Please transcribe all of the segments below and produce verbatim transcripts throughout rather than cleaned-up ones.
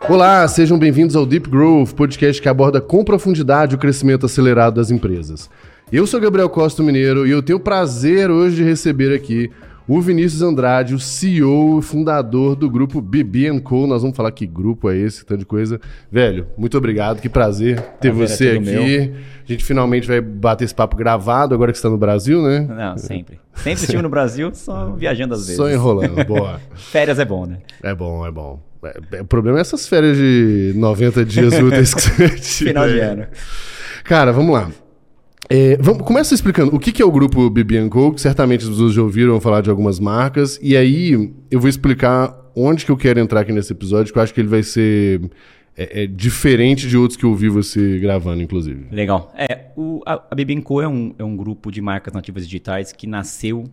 Olá, sejam bem-vindos ao Deep Growth, podcast que aborda com profundidade o crescimento acelerado das empresas. Eu sou Gabriel Costa Mineiro e eu tenho o prazer hoje de receber aqui o Vinícius Andrade, o C E O e fundador do grupo B B and Co. Nós vamos falar que grupo é esse, tanto de coisa. Velho, muito obrigado, que prazer ter prazer você é aqui. Meu. A gente finalmente vai bater esse papo gravado agora que você está no Brasil, né? Não, sempre. Sempre estive no Brasil, só viajando às vezes. Só enrolando, boa. Férias é bom, né? É bom, é bom. O problema é essas férias de noventa dias úteis que você tira. Final de ano. Cara, vamos lá. É, vamos, começa explicando o que, que é o grupo B B and Co, que certamente as pessoas já ouviram falar de algumas marcas, e aí eu vou explicar onde que eu quero entrar aqui nesse episódio, que eu acho que ele vai ser é, é, diferente de outros que eu ouvi você gravando, inclusive. Legal. É, o, a, a B B and Co é um, é um grupo de marcas nativas digitais que nasceu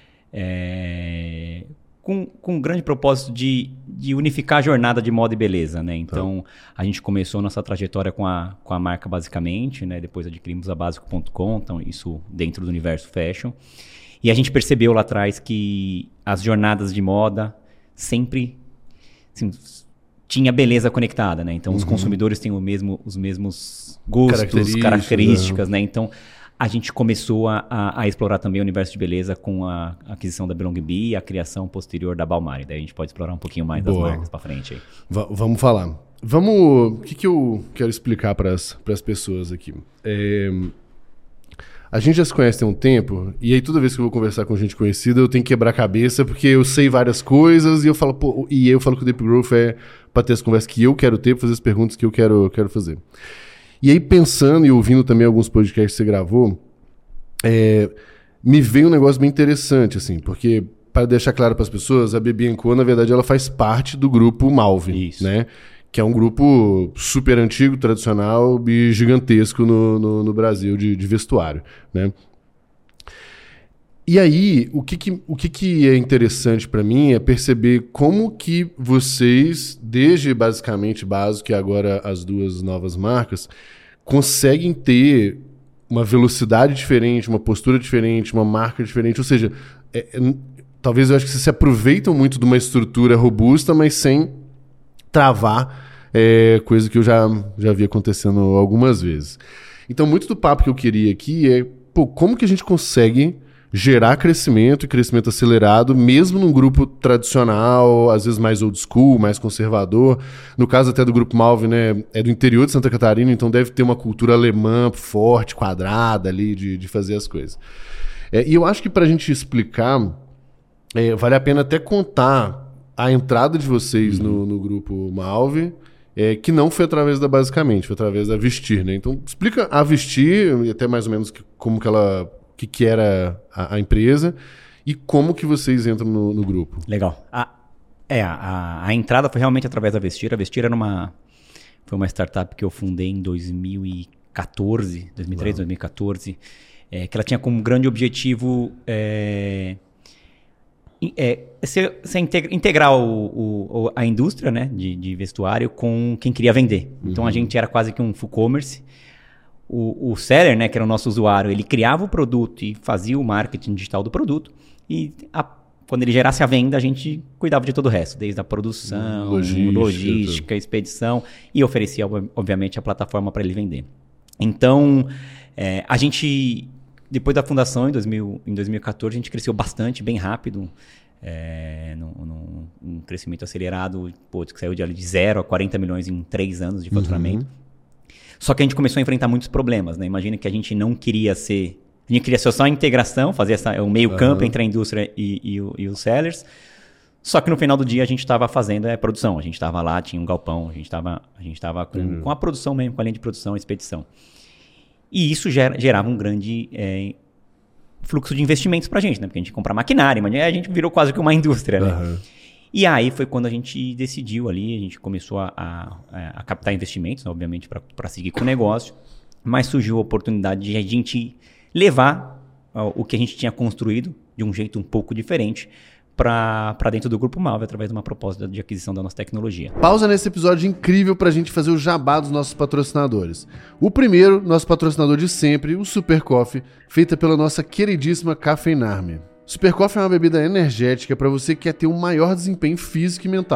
é, com, com um grande propósito de, de unificar a jornada de moda e beleza, né? Então, tá. A gente começou nossa trajetória com a, com a marca basicamente, né? Depois adquirimos a básico ponto com, então isso dentro do universo fashion. E a gente percebeu lá atrás que as jornadas de moda sempre assim, tinha beleza conectada, né? Então, uhum. os consumidores têm o mesmo, os mesmos gostos, características, características né? Então, a gente começou a, a, a explorar também o universo de beleza com a aquisição da Belong Bee e a criação posterior da Balmari. Daí a gente pode explorar um pouquinho mais Boa. das marcas para frente aí. V- vamos falar. Vamos... O que, que eu quero explicar para as pessoas aqui? É... A gente já se conhece tem um tempo, e aí toda vez que eu vou conversar com gente conhecida, eu tenho que quebrar a cabeça, porque eu sei várias coisas, e eu falo, pô, e eu falo que o Deep Growth é para ter as conversas que eu quero ter, para fazer as perguntas que eu quero, quero fazer. E aí, pensando e ouvindo também alguns podcasts que você gravou, é, me veio um negócio bem interessante, assim, porque, para deixar claro para as pessoas, a B B and Co, na verdade, ela faz parte do grupo Malve, Isso. né? Que é um grupo super antigo, tradicional e gigantesco no, no, no Brasil de, de vestuário, né? E aí, o que, que, o que, que é interessante para mim é perceber como que vocês, desde basicamente Básico e agora as duas novas marcas, conseguem ter uma velocidade diferente, uma postura diferente, uma marca diferente. Ou seja, é, é, talvez eu acho que vocês se aproveitam muito de uma estrutura robusta, mas sem travar, é, coisa que eu já, já vi acontecendo algumas vezes. Então, muito do papo que eu queria aqui é, pô, como que a gente consegue gerar crescimento e crescimento acelerado, mesmo num grupo tradicional, às vezes mais old school, mais conservador. No caso até do grupo Malve, né, é do interior de Santa Catarina, então deve ter uma cultura alemã forte, quadrada ali, de, de fazer as coisas. É, e eu acho que para a gente explicar, é, vale a pena até contar a entrada de vocês uhum. no, no grupo Malve, é, que não foi através da Basicamente, foi através da Vestir, né? Então explica a Vestir, e até mais ou menos que, como que ela... o que, que era a, a empresa e como que vocês entram no, no grupo. Legal. A, é, a, a entrada foi realmente através da Vestir. A Vestir era uma, foi uma startup que eu fundei em dois mil e quatorze, dois mil e treze, Uau. dois mil e quatorze, é, que ela tinha como grande objetivo é, é, ser, ser integra, integrar o, o, a indústria, né, de, de vestuário com quem queria vender. Então uhum. a gente era quase que um full commerce. O, o seller, né, que era o nosso usuário, ele criava o produto e fazia o marketing digital do produto. E a, quando ele gerasse a venda, a gente cuidava de todo o resto, desde a produção, logística, logística expedição, e oferecia, obviamente, a plataforma para ele vender. Então, é, a gente, depois da fundação, em, dois mil, em dois mil e quatorze, a gente cresceu bastante, bem rápido, é, num, num, num crescimento acelerado, pô, que saiu de, de zero a quarenta milhões em três anos de faturamento. Uhum. Só que a gente começou a enfrentar muitos problemas, né? Imagina que a gente não queria ser... A gente queria ser só a integração, fazer essa, o meio campo uhum. entre a indústria e, e, e os sellers. Só que no final do dia a gente estava fazendo a é, produção. A gente estava lá, tinha um galpão, a gente estava a gente estava com, uhum. com a produção mesmo, com a linha de produção e expedição. E isso gera, gerava um grande é, fluxo de investimentos para a gente, né? Porque a gente compra maquinária, mas a gente virou quase que uma indústria, né? Uhum. E aí foi quando a gente decidiu ali, a gente começou a, a, a captar investimentos, obviamente, para seguir com o negócio, mas surgiu a oportunidade de a gente levar ó, o que a gente tinha construído de um jeito um pouco diferente para dentro do Grupo Malve, através de uma proposta de aquisição da nossa tecnologia. Pausa nesse episódio incrível para a gente fazer o jabá dos nossos patrocinadores. O primeiro, nosso patrocinador de sempre, o Super Coffee, feita pela nossa queridíssima Cafeinarme. Super Coffee é uma bebida energética para você que quer ter um maior desempenho físico e mental.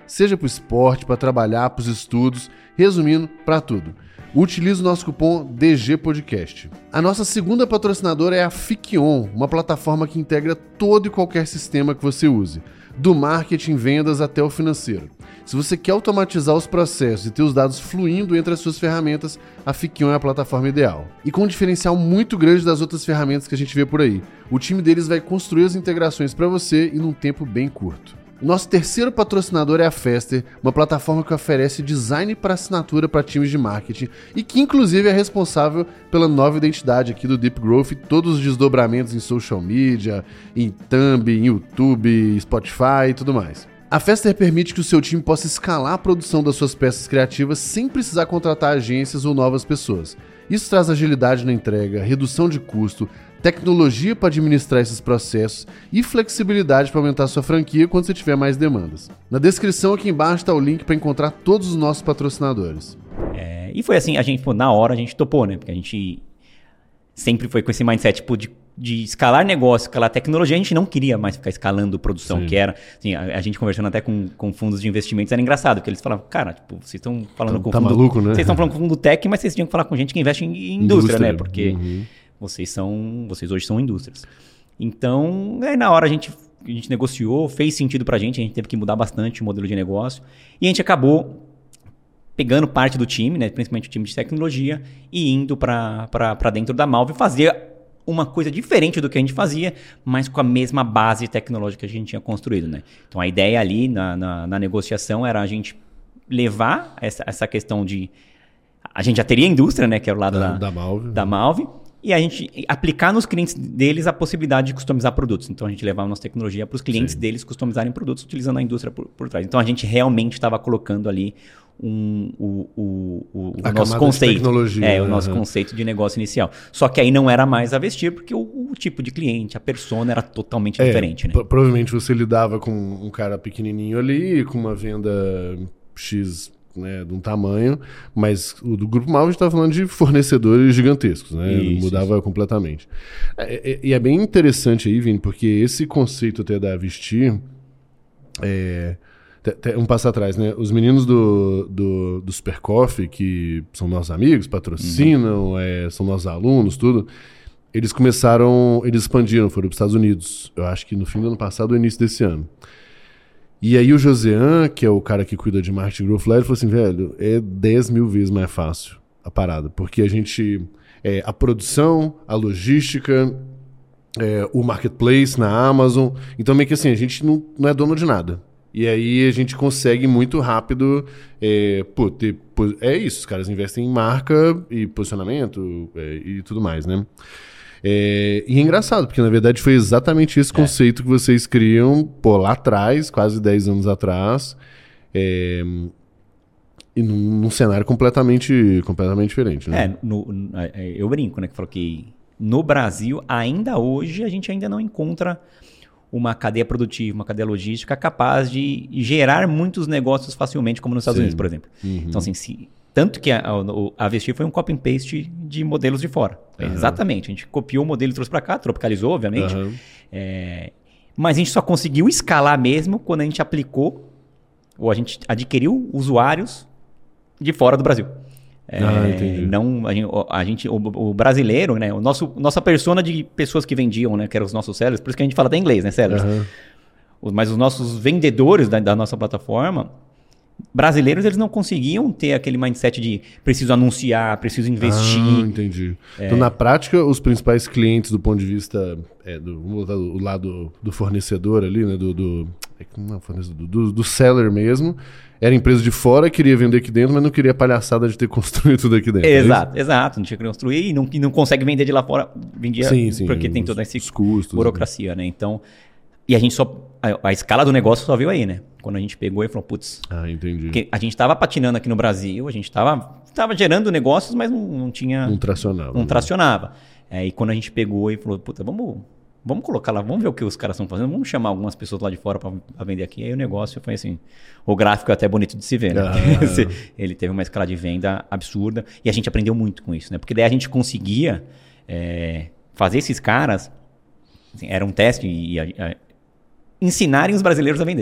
seja para o esporte, para trabalhar, para os estudos, resumindo, para tudo. Utilize o nosso cupom D G Podcast. A nossa segunda patrocinadora é a Fickion, uma plataforma que integra todo e qualquer sistema que você use, do marketing, vendas até o financeiro. Se você quer automatizar os processos e ter os dados fluindo entre as suas ferramentas, a Fickion é a plataforma ideal. E com um diferencial muito grande das outras ferramentas que a gente vê por aí. O time deles vai construir as integrações para você e num tempo bem curto. Nosso terceiro patrocinador é a Faster, uma plataforma que oferece design para assinatura para times de marketing e que inclusive é responsável pela nova identidade aqui do Deep Growth e todos os desdobramentos em social media, em Thumb, em YouTube, Spotify e tudo mais. A Faster permite que o seu time possa escalar a produção das suas peças criativas sem precisar contratar agências ou novas pessoas. Isso traz agilidade na entrega, redução de custo, tecnologia para administrar esses processos e flexibilidade para aumentar sua franquia quando você tiver mais demandas. Na descrição aqui embaixo está o link para encontrar todos os nossos patrocinadores. É, e foi assim, a gente, pô, na hora a gente topou, né? Porque a gente sempre foi com esse mindset tipo, de, de escalar negócio, escalar tecnologia. A gente não queria mais ficar escalando produção, Sim. que era... Assim, a, a gente conversando até com, com fundos de investimentos, era engraçado, porque eles falavam, cara, tipo, vocês estão falando tá, com tá fundo... maluco, né? Vocês estão falando com fundo tech, mas vocês tinham que falar com gente que investe em, em indústria, indústria, né? Porque... Uhum. Vocês são, vocês hoje são indústrias. Então, aí na hora a gente, a gente negociou, fez sentido pra gente, a gente teve que mudar bastante o modelo de negócio. E a gente acabou pegando parte do time, né, principalmente o time de tecnologia, e indo para dentro da Malve fazer uma coisa diferente do que a gente fazia, mas com a mesma base tecnológica que a gente tinha construído. Né? Então a ideia ali na, na, na negociação era a gente levar essa, essa questão de... A gente já teria a indústria, né, que era o lado da, da, da Malve. Da Malve. E a gente aplicar nos clientes deles a possibilidade de customizar produtos. Então, a gente levava a nossa tecnologia para os clientes Sim. deles customizarem produtos utilizando a indústria por, por trás. Então, a gente realmente estava colocando ali um, o, o, o, o nosso conceito. Tecnologia, é, né? o nosso uhum. conceito de negócio inicial. Só que aí não era mais a Vestir, porque o, o tipo de cliente, a persona era totalmente é, diferente. Né? Provavelmente você lidava com um cara pequenininho ali, com uma venda X... Né, de um tamanho, mas o do Grupo Malve está falando de fornecedores gigantescos, né? Isso, Mudava isso. completamente. É, é, e é bem interessante aí, Vini, porque esse conceito até da Vestir, é, um passo atrás, né? Os meninos do, do, do Super Coffee, que são nossos amigos, patrocinam, uhum. é, são nossos alunos, tudo, eles começaram, eles expandiram, foram para os Estados Unidos, eu acho que no fim do ano passado ou início desse ano. E aí o Josean, que é o cara que cuida de marketing growth lá, ele falou assim, velho, é dez mil vezes mais fácil a parada, porque a gente, é, a produção, a logística, é, o marketplace na Amazon, então meio que assim, a gente não, não é dono de nada. E aí a gente consegue muito rápido, é, pô, ter, pô, é isso, os caras investem em marca e posicionamento é, e tudo mais, né? É, e é engraçado, porque na verdade foi exatamente esse conceito é. que vocês criam pô, lá atrás, quase dez anos atrás, é, e num, num cenário completamente, completamente diferente. Né? É, no, no, eu brinco, né, que falou que no Brasil, ainda hoje, a gente ainda não encontra uma cadeia produtiva, uma cadeia logística capaz de gerar muitos negócios facilmente, como nos Estados Sim. Unidos, por exemplo. Uhum. Então, assim, se... Tanto que a, a, a Vestir foi um copy and paste de modelos de fora. Uhum. Exatamente. A gente copiou o modelo e trouxe para cá, tropicalizou, obviamente. Uhum. É, mas a gente só conseguiu escalar mesmo quando a gente aplicou, ou a gente adquiriu usuários de fora do Brasil. É, ah, entendi. Não, a gente, a gente, o, o brasileiro, né? O nosso, nossa persona de pessoas que vendiam, né? Que eram os nossos sellers, por isso que a gente fala até inglês, né? Sellers. Uhum. Mas os nossos vendedores da, da nossa plataforma... Brasileiros, eles não conseguiam ter aquele mindset de preciso anunciar, preciso investir. Ah, entendi. É. Então, na prática, os principais clientes do ponto de vista é, do, do lado do fornecedor ali, né, do, do, não, fornecedor, do, do seller mesmo, era empresa de fora, queria vender aqui dentro, mas não queria a palhaçada de ter construído tudo aqui dentro. Exato, é exato. Não tinha que construir e não, e não consegue vender de lá fora. Vendia sim, sim, porque tem toda essa burocracia, né? Então, e a gente só... A, a escala do negócio só veio aí, né? Quando a gente pegou e falou, putz... Ah, entendi. Porque a gente estava patinando aqui no Brasil, a gente estava tava gerando negócios, mas não, não tinha... Não tracionava. Não né? tracionava. É, e quando a gente pegou e falou, puta, vamos, vamos colocar lá, vamos ver o que os caras estão fazendo, vamos chamar algumas pessoas lá de fora para vender aqui. E aí o negócio foi assim... O gráfico é até bonito de se ver, né? Ah. Ele teve uma escala de venda absurda e a gente aprendeu muito com isso, né? Porque daí a gente conseguia é, fazer esses caras... Assim, era um teste e... a, a, ensinarem os brasileiros a vender.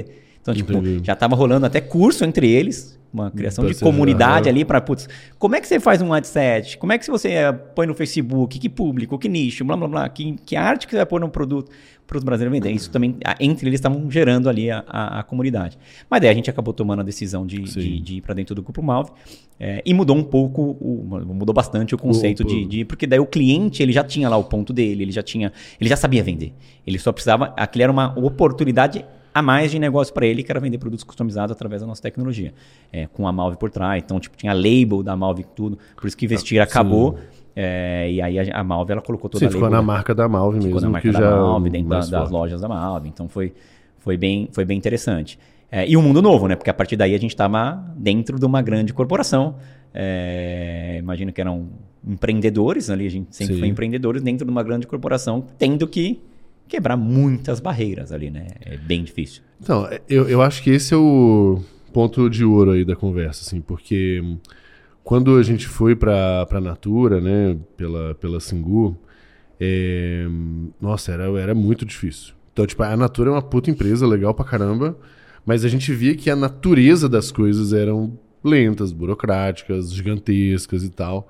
Então, tipo, Entendi. já estava rolando até curso entre eles, uma criação Pra de ser- comunidade aham. ali para, putz, como é que você faz um headset? Como é que você eh, põe no Facebook? Que público? Que nicho? Blá, blá, blá. Que, que arte que você vai pôr num produto para os brasileiros venderem? Isso também, a- entre eles, estavam gerando ali a, a, a comunidade. Mas daí a gente acabou tomando a decisão de, Sim. de, de ir para dentro do Grupo Malve eh, e mudou um pouco, o, mudou bastante o conceito O- de, de... Porque daí o cliente, ele já tinha lá o ponto dele, ele já tinha, ele já sabia vender. Ele só precisava, aquilo era uma oportunidade a mais de negócio para ele, que era vender produtos customizados através da nossa tecnologia, é, com a Malve por trás. Então, tipo, tinha label da Malve e tudo. Por isso que Vestir Ah, acabou. É, e aí a, a Malve, ela colocou toda Sim, a label. ficou na da- marca da Malve ficou mesmo, na marca que da já Malve, dentro da- mais das forte. lojas da Malve. Então, foi, foi, bem, foi bem interessante. É, e um mundo novo, né? Porque a partir daí a gente estava dentro de uma grande corporação. É, imagino que eram empreendedores ali, a gente sempre Sim. foi empreendedores dentro de uma grande corporação, tendo que quebrar muitas barreiras ali, né? É bem difícil. Então, eu, eu acho que esse é o ponto de ouro aí da conversa, assim, porque hum, quando a gente foi pra, pra Natura, né, pela, pela Singu, é, hum, nossa, era, era muito difícil. Então, tipo, a Natura é uma puta empresa, legal pra caramba, mas a gente via que a natureza das coisas eram lentas, burocráticas, gigantescas e tal.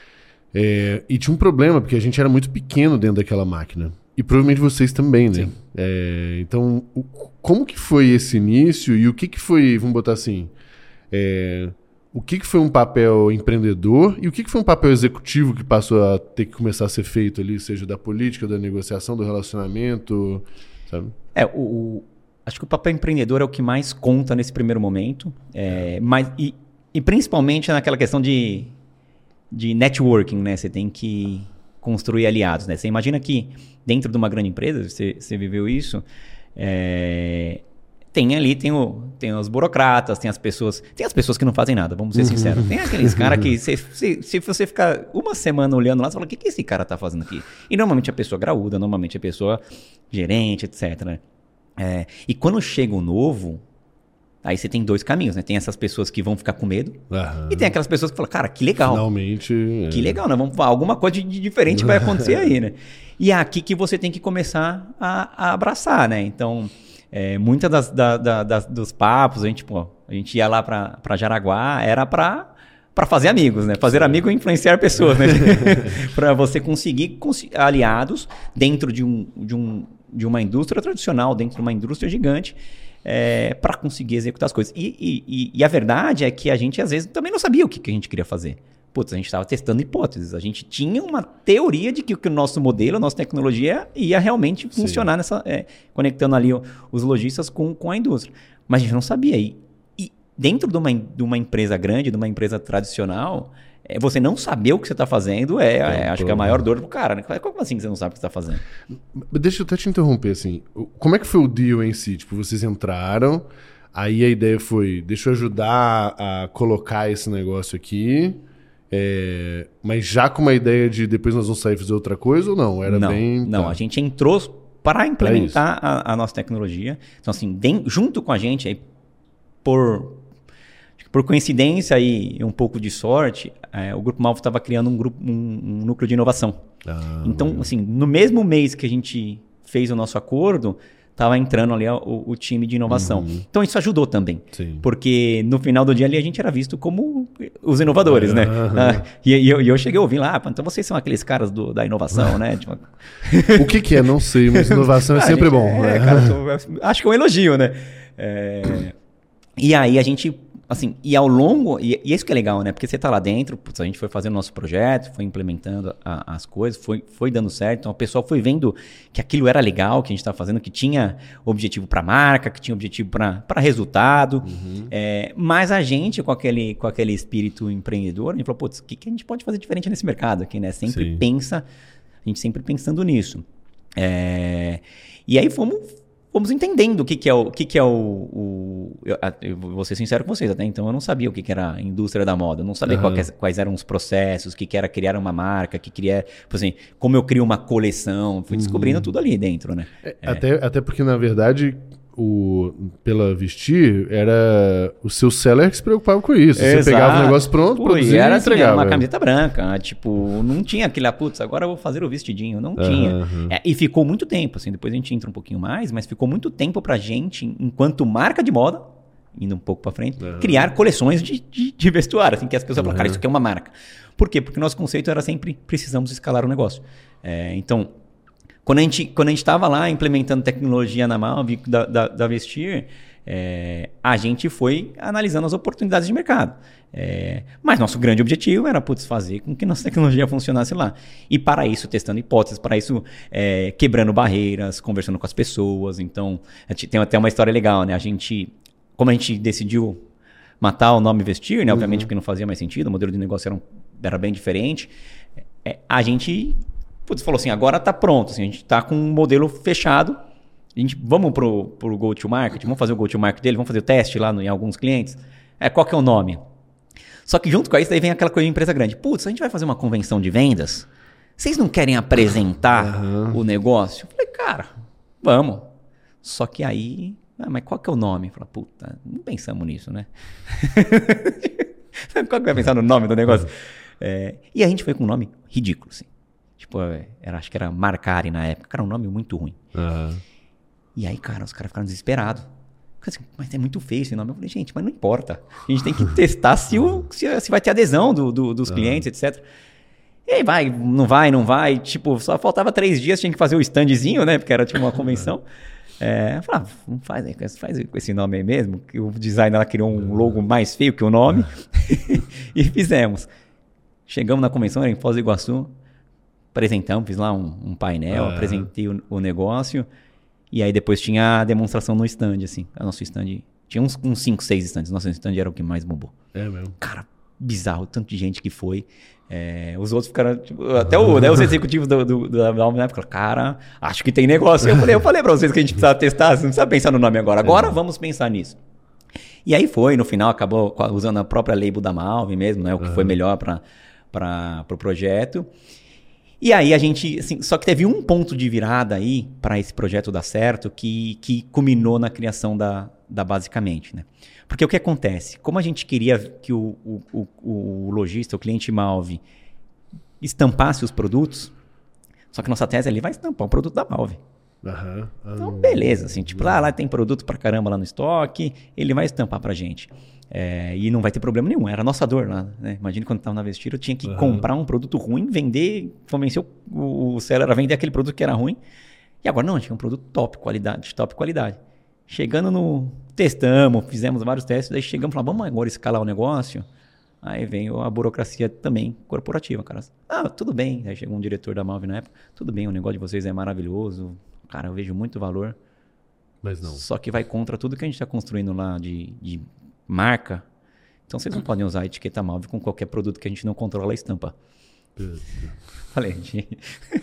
É, e tinha um problema, porque a gente era muito pequeno dentro daquela máquina. E provavelmente vocês também, né? Sim. É, então, o- como que foi esse início e o que que foi, vamos botar assim, é, o que que foi um papel empreendedor e o que que foi um papel executivo que passou a ter que começar a ser feito ali, seja da política, da negociação, do relacionamento, sabe? É, o, o- acho que o papel empreendedor é o que mais conta nesse primeiro momento, é, mas, e, e principalmente naquela questão de, de networking, né? Você tem que construir aliados, né? Você imagina que dentro de uma grande empresa, você, você viveu isso, é, tem ali, tem, o, tem os burocratas, tem as pessoas, tem as pessoas que não fazem nada, vamos ser sinceros. Tem aqueles caras que, se, se, se você ficar uma semana olhando lá, você fala, o que, que esse cara tá fazendo aqui? E normalmente a pessoa graúda, normalmente a pessoa gerente, etcétera, né? É, e quando chega o novo, aí você tem dois caminhos, né? Tem essas pessoas que vão ficar com medo Aham. e tem aquelas pessoas que falam, cara, que legal. Finalmente. é. Que legal, né? Vamos, alguma coisa de diferente vai acontecer aí, né? E é aqui que você tem que começar a, a abraçar, né? Então, é, muitas das, da, da, das, dos papos, a gente, pô, a gente ia lá pra, pra Jaraguá, era pra, pra fazer amigos, né? Fazer amigo e influenciar pessoas, né? Pra você conseguir cons- aliados dentro de, um, de, um, de uma indústria tradicional, dentro de uma indústria gigante, é, para conseguir executar as coisas. E, e, e, e a verdade é que a gente, às vezes, também não sabia o que, que a gente queria fazer. Putz, a gente estava testando hipóteses. A gente tinha uma teoria de que, que o nosso modelo, a nossa tecnologia ia realmente Sim. funcionar, nessa, é, conectando ali o, os lojistas com, com a indústria. Mas a gente não sabia. E, e dentro de uma, de uma empresa grande, de uma empresa tradicional, é, você não saber o que você está fazendo é, é, acho que é a maior dor pro cara. Né? Como assim que você não sabe o que você está fazendo? Deixa eu até te interromper, assim. O- Como é que foi o deal em si? Tipo, vocês entraram, aí a ideia foi, deixa eu ajudar a colocar esse negócio aqui, é, mas já com uma ideia de depois nós vamos sair e fazer outra coisa ou não? Era não, bem... não, tá. a gente entrou para implementar a, a nossa tecnologia. Então, assim, dem- junto com a gente, aí, por, acho que por coincidência e um pouco de sorte, é, o Grupo Malve estava criando um, grupo, um, um núcleo de inovação. Ah, Então, legal. assim, no mesmo mês que a gente fez o nosso acordo, estava entrando ali o, o time de inovação. Uhum. Então, isso ajudou também. Sim. Porque no final do dia ali a gente era visto como os inovadores, né? Aham. Ah, e, e eu, e eu cheguei a ouvir lá, ah, então vocês são aqueles caras do- da inovação, né? Tipo, O que que é? Não sei, mas inovação é ah, sempre gente, bom. É, né? cara, tô- acho que é um elogio, né? É, e aí a gente, assim, e ao longo, e, e isso que é legal, né? Porque você tá lá dentro, putz, a gente foi fazendo nosso projeto, foi implementando a- as coisas, foi, foi dando certo, então o pessoal foi vendo que aquilo era legal, que a gente estava fazendo, que tinha objetivo para marca, que tinha objetivo para resultado, Uhum. é, mas a gente, com aquele, com aquele espírito empreendedor, a gente falou, putz, o que, que a gente pode fazer diferente nesse mercado aqui, né? Sempre Sim. pensa, a gente sempre pensando nisso. É, e aí fomos, fomos entendendo o que, que é o... o que que é o, o eu, eu vou ser sincero com vocês, até então eu não sabia o que, que era a indústria da moda, eu não sabia Aham. qual que é- quais eram os processos, o que, que era criar uma marca, que queria, tipo assim, como eu crio uma coleção, fui descobrindo tudo ali dentro, né? É, Até, até porque, na verdade, o, pela Vestir, era o seu seller que se preocupava com isso. Exato. Você pegava o negócio pronto, Pô, produzia e era e assim, entregava. era uma camiseta branca, tipo, não tinha aquele, ah, putz, agora eu vou fazer o vestidinho, não Uhum, tinha. uhum. É, e ficou muito tempo, assim, depois a gente entra um pouquinho mais, mas ficou muito tempo pra gente, enquanto marca de moda, indo um pouco pra frente, Uhum. criar coleções de, de, de vestuário, assim, que as pessoas Uhum. falam, cara, isso aqui é uma marca. Por quê? Porque o nosso conceito era sempre, precisamos escalar o negócio. É, então, quando a gente quando a gente estava lá implementando tecnologia na Malve, da, da, da Vestir, é, a gente foi analisando as oportunidades de mercado. É, mas nosso grande objetivo era, putz, fazer com que nossa tecnologia funcionasse lá. E para isso, testando hipóteses, para isso, é, quebrando barreiras, conversando com as pessoas. Então, a gente tem até uma história legal, né? A gente, como a gente decidiu matar o nome Vestir, né? Obviamente Uhum. porque não fazia mais sentido, o modelo de negócio era, um, era bem diferente. É, a gente putz, falou assim, agora tá pronto, assim, a gente tá com um modelo fechado, a gente, vamos pro, pro go-to-market, vamos fazer o go-to-market dele, vamos fazer o teste lá no, em alguns clientes. É, qual que é o nome? Só que junto com isso, daí vem aquela coisa de empresa grande. Putz, a gente vai fazer uma convenção de vendas, vocês não querem apresentar Uhum. o negócio? Eu falei, cara, vamos. Só que aí, ah, mas qual que é o nome? Eu falei, puta, não pensamos nisso, né? Qual que vai pensar no nome do negócio? É, e a gente foi com um nome ridículo, assim. Tipo, era, acho que era Marcari na época. Era um nome muito ruim. Uhum. E aí, cara, os caras ficaram desesperados. Assim, mas é muito feio esse nome. Eu falei, gente, mas não importa. A gente tem que testar se, o, se, se vai ter adesão do, do, dos uhum. clientes, etcétera. E aí vai, não vai, não vai. Tipo, só faltava três dias, tinha que fazer o standzinho, né? Porque era tipo uma convenção. É, eu falei, ah, faz, aí, faz com esse nome aí mesmo. Que o designer ela criou um logo mais feio que o nome. E fizemos. Chegamos na convenção, era em Foz do Iguaçu. Apresentamos, fiz lá um, um painel, ah. apresentei o, o negócio. E aí depois tinha a demonstração no stand, assim. O nosso stand... Tinha uns cinco, seis stands. Nosso stand era o que mais bombou. É mesmo? Cara, bizarro. Tanto de gente que foi. É, os outros ficaram... Tipo, até o, né, os executivos do, do, do, da Malve na época falaram, cara, acho que tem negócio. Eu falei, eu falei pra vocês que a gente precisava testar. Você não precisa pensar no nome agora. Agora é. vamos pensar nisso. E aí foi. No final acabou usando a própria label da Malve mesmo, né? O que uhum. foi melhor para para pro projeto. E aí a gente, assim, só que teve um ponto de virada aí para esse projeto dar certo que, que culminou na criação da, da Basicamente, né? Porque o que acontece? Como a gente queria que o, o, o, o lojista, o cliente Malve, estampasse os produtos, só que nossa tese ali vai estampar o produto da Malve. Uhum. Então, beleza, assim, tipo, lá, lá tem produto pra caramba lá no estoque, ele vai estampar pra gente. É, e não vai ter problema nenhum, era a nossa dor lá, né? Imagina quando eu tava na Vestir, eu tinha que uhum. comprar um produto ruim, vender, convencer o, o, o seller a vender aquele produto que era ruim. E agora não, tinha um produto top qualidade, top qualidade. Chegando no... Testamos, fizemos vários testes, daí chegamos e falamos, vamos agora escalar o negócio. Aí vem a burocracia também corporativa, cara. Ah, tudo bem. Aí chegou um diretor da Malve na época, tudo bem, o negócio de vocês é maravilhoso, cara, eu vejo muito valor. Mas não. Só que vai contra tudo que a gente está construindo lá de, de marca. Então vocês não podem usar a etiqueta Malve com qualquer produto que a gente não controla a estampa. Falei, gente...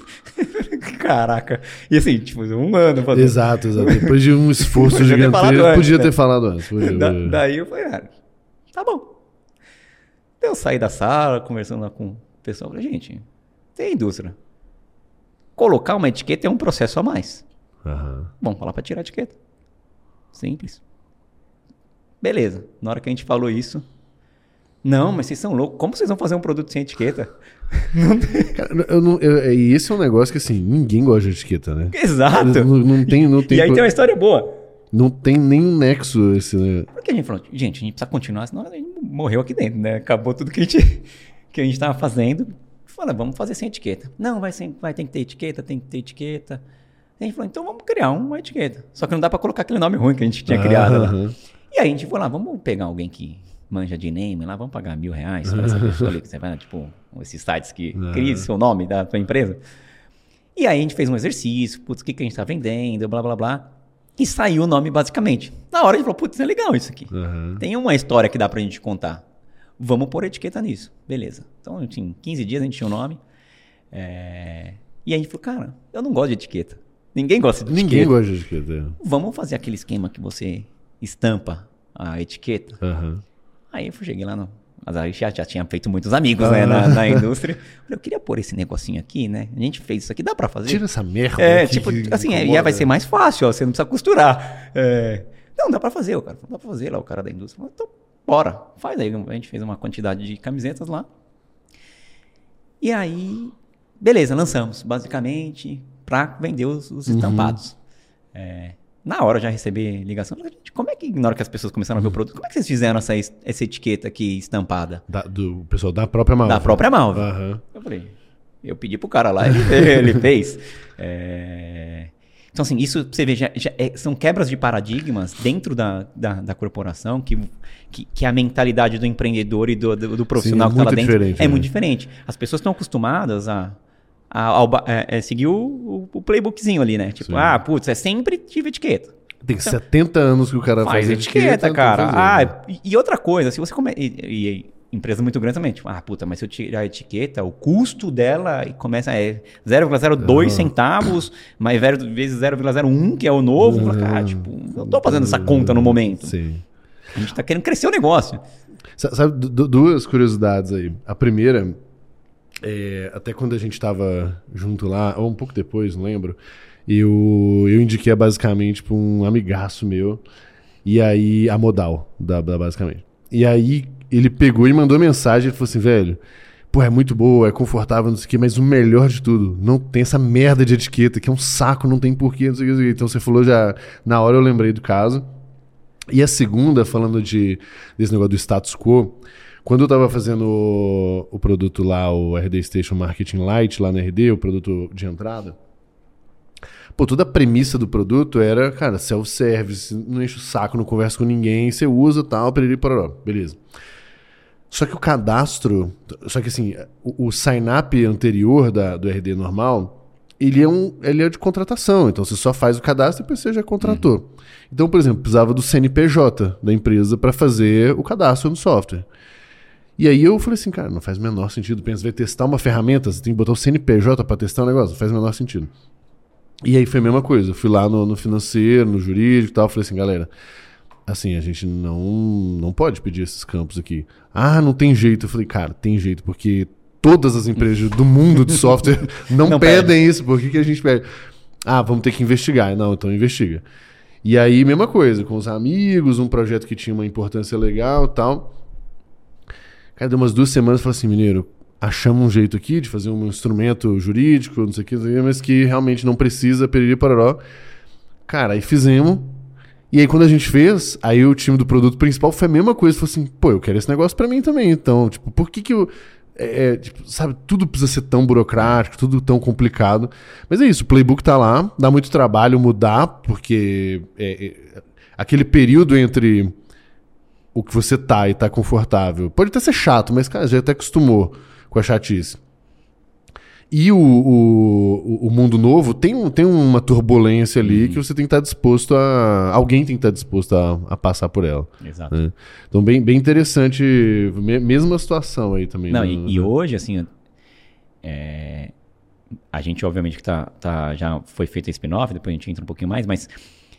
Caraca. E assim, tipo, um ano fazendo. Exato, exato. Depois de um esforço gigantesco, podia ter falado antes. Podia, da, daí eu falei, ah, tá bom. Eu saí da sala, conversando lá com o pessoal, falei, gente, tem indústria. Colocar uma etiqueta é um processo a mais. Uhum. Vamos falar para tirar a etiqueta. Simples. Beleza. Na hora que a gente falou isso, não, mas vocês são loucos. Como vocês vão fazer um produto sem etiqueta? Não tem... Cara, eu não, eu, e esse é um negócio que assim, ninguém gosta de etiqueta, né? Exato. Não, não tem, não tem e aí pro... tem uma história boa. Não tem nenhum nexo esse, né? Porque a gente falou, gente, a gente precisa continuar, senão a gente morreu aqui dentro, né? Acabou tudo que a gente que a gente estava fazendo. Falei, vamos fazer sem etiqueta. Não, vai, sem, vai ter que ter etiqueta, tem que ter etiqueta. E a gente falou, então vamos criar uma etiqueta. Só que não dá para colocar aquele nome ruim que a gente tinha ah, criado lá. Uhum. E aí a gente falou, lá, vamos pegar alguém que manja de name lá, vamos pagar mil reais para essa pessoa ali, que você vai, tipo, esses sites que uhum. cria o seu nome da tua empresa. E aí a gente fez um exercício, putz, o que, que a gente está vendendo, blá, blá, blá. E saiu o nome basicamente. Na hora a gente falou, putz, é legal isso aqui. Uhum. Tem uma história que dá pra gente contar. Vamos pôr etiqueta nisso. Beleza. Então, em quinze dias a gente tinha o um nome. É... E a gente falou, cara, eu não gosto de etiqueta. Ninguém gosta de Ninguém etiqueta. Ninguém gosta de etiqueta. Vamos fazer aquele esquema que você estampa a etiqueta. Uhum. Aí eu cheguei lá no, Mas aí já, já tinha feito muitos amigos, ah. né, na, na indústria. Eu falei, eu queria pôr esse negocinho aqui, né? A gente fez isso aqui, dá pra fazer? Tira essa merda. É, aqui, tipo, que assim, é, vai ser mais fácil, ó, você não precisa costurar. É, não, dá pra fazer, o cara. Dá pra fazer lá, o cara da indústria. Falei, então, bora, faz aí. A gente fez uma quantidade de camisetas lá. E aí, beleza, lançamos, basicamente, pra vender os, os estampados. Uhum. É, na hora eu já recebi ligação, como é que, na hora que as pessoas começaram a ver o produto, como é que vocês fizeram essa, essa etiqueta aqui estampada? Da, do pessoal da própria Malve. Da própria Malve. Uhum. Eu falei, eu pedi pro cara lá, ele, ele fez. É... Então, assim, isso você vê, já, já é, são quebras de paradigmas dentro da, da, da corporação, que, que, que a mentalidade do empreendedor e do, do, do profissional Sim, é que está lá dentro é né? muito diferente. As pessoas estão acostumadas a. A, a, a, a seguir o, o, o playbookzinho ali, né? Tipo, Sim. ah, putz, é sempre tive etiqueta. Tem então, setenta anos que o cara faz, faz etiqueta, etiqueta cara. Ah, e, e outra coisa, se você come... E, e, empresa muito grande também, tipo, ah, puta, mas se eu tirar a etiqueta, o custo dela começa é zero vírgula zero dois uhum. centavos, mais vezes zero vírgula zero um, que é o novo. Uhum. Cara, tipo, eu tô fazendo essa conta no momento. Sim. A gente tá querendo crescer o negócio. Sabe, duas curiosidades aí. A primeira... É, até quando a gente estava junto lá, ou um pouco depois, não lembro, eu, eu indiquei basicamente para um amigaço meu, e aí, a Modal, da, da, basicamente. E aí ele pegou e mandou mensagem, ele falou assim, velho, pô, é muito boa, é confortável, não sei o quê, mas o melhor de tudo, não tem essa merda de etiqueta, que é um saco, não tem porquê, não sei o que, não sei o que. Então você falou já, na hora eu lembrei do caso. E a segunda, falando de, desse negócio do status quo, quando eu estava fazendo o, o produto lá, o R D Station Marketing Lite, lá no R D, o produto de entrada, pô, toda a premissa do produto era, cara, self-service, não enche o saco, não conversa com ninguém, você usa tal, periri, pororó, beleza. Só que o cadastro, só que assim, o, o sign-up anterior da, do R D normal, ele é, um, ele é de contratação, então você só faz o cadastro e depois você já contratou. Uhum. Então, por exemplo, precisava do C N P J da empresa para fazer o cadastro no software. E aí eu falei assim, cara, não faz o menor sentido. Pensa, vai testar uma ferramenta, você tem que botar o C N P J para testar um negócio, não faz o menor sentido. E aí foi a mesma coisa, eu fui lá no, no financeiro, no jurídico e tal, falei assim, galera, assim, a gente não, não pode pedir esses campos aqui. Ah, não tem jeito. Eu falei, cara, tem jeito, porque todas as empresas do mundo de software não, não pedem pede. Isso, por que, que a gente pede? Ah, vamos ter que investigar. Não, então investiga. E aí, mesma coisa, com os amigos, um projeto que tinha uma importância legal e tal. Cara, deu umas duas semanas e falei assim, mineiro, achamos um jeito aqui de fazer um instrumento jurídico, não sei o que, mas que realmente não precisa, periri, pororó. Cara, aí fizemos. E aí quando a gente fez, aí o time do produto principal foi a mesma coisa. Falou assim, pô, eu quero esse negócio pra mim também. Então, tipo, por que que eu... É, tipo, sabe, tudo precisa ser tão burocrático, tudo tão complicado. Mas é isso, o playbook tá lá, dá muito trabalho mudar, porque é, é, aquele período entre o que você tá e tá confortável, pode até ser chato, mas cara, já até acostumou com a chatice. E o, o, o mundo novo tem, um, tem uma turbulência ali, uhum, que você tem que estar disposto a... Alguém tem que estar disposto a, a passar por ela. Exato. Né? Então, bem, bem interessante, mesma situação aí também. Não, né? e, e hoje, assim, é, a gente obviamente que tá, tá, já foi feito a spin-off, depois a gente entra um pouquinho mais, mas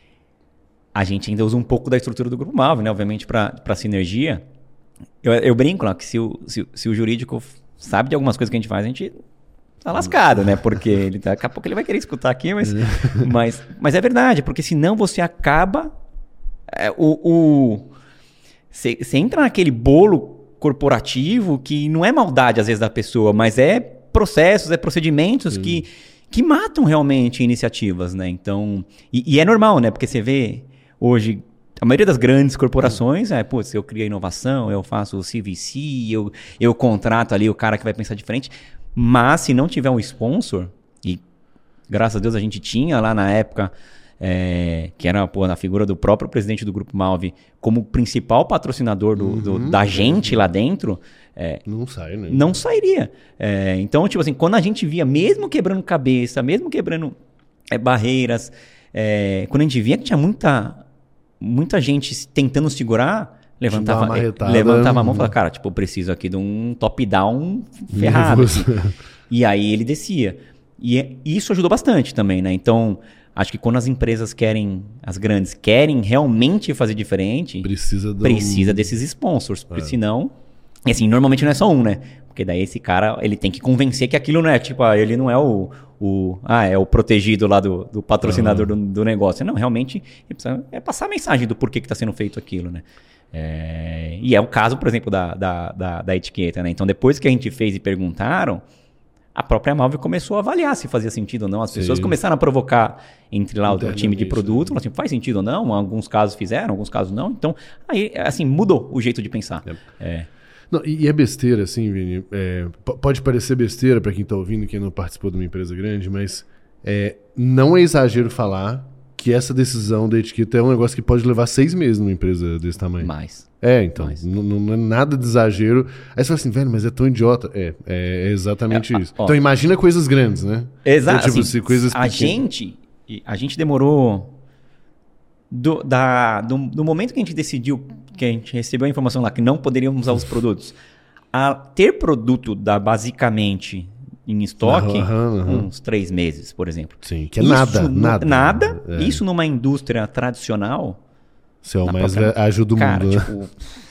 a gente ainda usa um pouco da estrutura do Grupo Malve, né? Obviamente, para sinergia. Eu, eu brinco lá que se o, se, se o jurídico sabe de algumas coisas que a gente faz, a gente... tá lascado, né? Porque ele tá, daqui a pouco ele vai querer escutar aqui, mas, mas, mas é verdade, porque senão você acaba... É, o Você entra naquele bolo corporativo que não é maldade, às vezes, da pessoa, mas é processos, é procedimentos que, que matam realmente iniciativas, né? Então, e, e é normal, né? Porque você vê hoje... A maioria das grandes corporações é, putz, eu crio inovação, eu faço o C V C, eu, eu contrato ali o cara que vai pensar diferente... Mas se não tiver um sponsor, e graças a Deus a gente tinha lá na época, é, que era pô, na figura do próprio presidente do Grupo Malve, como principal patrocinador do, uhum, do, da gente lá dentro, é, não, sai, né? não sairia. É, então, tipo assim, quando a gente via, mesmo quebrando cabeça, mesmo quebrando é, barreiras, é, quando a gente via que tinha muita, muita gente tentando segurar... Levantava, levantava a mão e falava, cara, tipo, eu preciso aqui de um top-down ferrado. Assim. E aí ele descia. E isso ajudou bastante também, né? Então, acho que quando as empresas querem, as grandes, querem realmente fazer diferente, precisa, precisa um... desses sponsors, porque é. senão E assim, normalmente não é só um, né? Porque daí esse cara, ele tem que convencer que aquilo não é, tipo, ah, ele não é o, o, ah, é o protegido lá do, do patrocinador uhum. do, do negócio. Não, realmente, ele precisa, é passar a mensagem do porquê que está sendo feito aquilo, né? É, e é o caso, por exemplo, da, da, da, da etiqueta, né? Então, depois que a gente fez e perguntaram, a própria Malve começou a avaliar se fazia sentido ou não. As Sim. pessoas começaram a provocar entre lá o time de produto, né? Assim, faz sentido ou não? Alguns casos fizeram, alguns casos não. Então, aí, assim, mudou o jeito de pensar. É. É. Não, e é besteira, assim, Vini. É, pode parecer besteira para quem está ouvindo, quem não participou de uma empresa grande, mas é, não é exagero falar que essa decisão da etiqueta é um negócio que pode levar seis meses numa empresa desse tamanho. Mais. É, então, não, não é nada de exagero. Aí você fala assim, velho, mas é tão idiota. É, é, é exatamente é, isso. Ó, então imagina coisas grandes, né? Exato. Então, tipo, assim, assim, coisas a gente, a gente demorou... Do, da, do, do momento que a gente decidiu, que a gente recebeu a informação lá que não poderíamos usar os produtos, a ter produto da basicamente em estoque, uhum, uhum. uns três meses, por exemplo. Sim, que é isso nada, no, nada. Nada, é. Isso numa indústria tradicional... Você é o mais própria... ágil do Cara, mundo, tipo...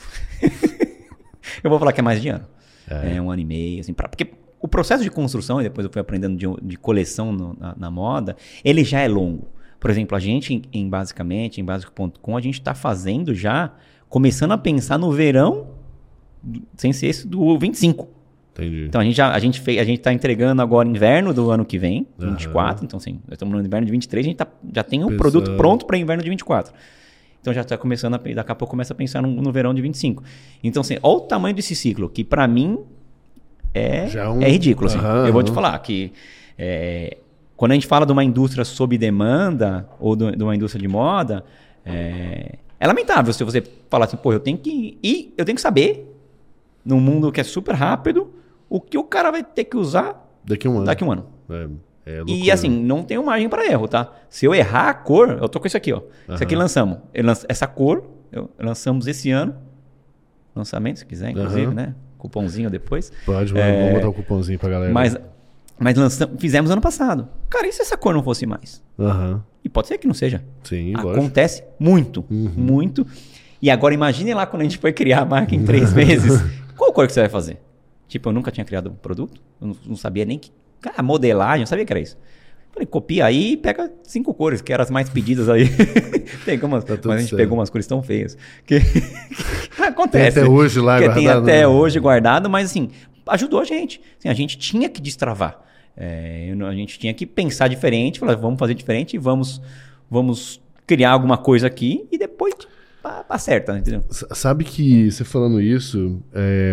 eu vou falar que é mais de ano. É, é um ano e meio, assim, pra... porque o processo de construção, e depois eu fui aprendendo de, de coleção no, na, na moda, ele já é longo. Por exemplo, a gente, em, em basicamente, em básico ponto com, a gente está fazendo já, começando a pensar no verão, sem ser esse do vinte e cinco. Entendi. Então, a gente já, a gente fez, a gente está entregando agora inverno do ano que vem, uhum. vinte e quatro. Então, assim, nós estamos no inverno de vinte e três, a gente tá, já tem um Pensando. produto pronto para inverno de vinte e quatro. Então, já está começando, a, daqui a pouco começa a pensar no, no verão de vinte e cinco. Então, assim, olha o tamanho desse ciclo, que para mim é, um... é ridículo. Assim. Uhum. Eu vou te falar que... É, quando a gente fala de uma indústria sob demanda ou do, de uma indústria de moda, é, é lamentável se você falar assim, pô, eu tenho que ir, eu tenho que saber, num mundo que é super rápido, o que o cara vai ter que usar daqui a um ano. Daqui a um ano. É, é e assim, não tem margem para erro, tá? Se eu errar a cor, eu tô com isso aqui, ó. Uhum. Isso aqui lançamos. Lanç, essa cor, eu, lançamos esse ano. Lançamento, se quiser, inclusive, uhum. né? Cupomzinho depois. Pode, é, vamos botar o cupomzinho pra galera. Mas... Mas lançamos, fizemos ano passado. Cara, e se essa cor não fosse mais? Uhum. E pode ser que não seja. Sim, acontece lógico. muito, uhum. muito. E agora imagine lá quando a gente foi criar a marca em três meses. Qual cor que você vai fazer? Tipo, eu nunca tinha criado um produto. Eu não, não sabia nem que... Cara, modelagem, eu sabia que era isso. Falei, copia aí e pega cinco cores, que eram as mais pedidas aí. Pegou umas, tá mas a gente certo. pegou umas cores tão feias. Que, que acontece. Tem até hoje lá que guardado. Tem até né? hoje guardado, mas assim, ajudou a gente. Assim, a gente tinha que destravar. É, a gente tinha que pensar diferente, falar, vamos fazer diferente e vamos, vamos criar alguma coisa aqui e depois acerta, entendeu? Sabe que você falando isso, é,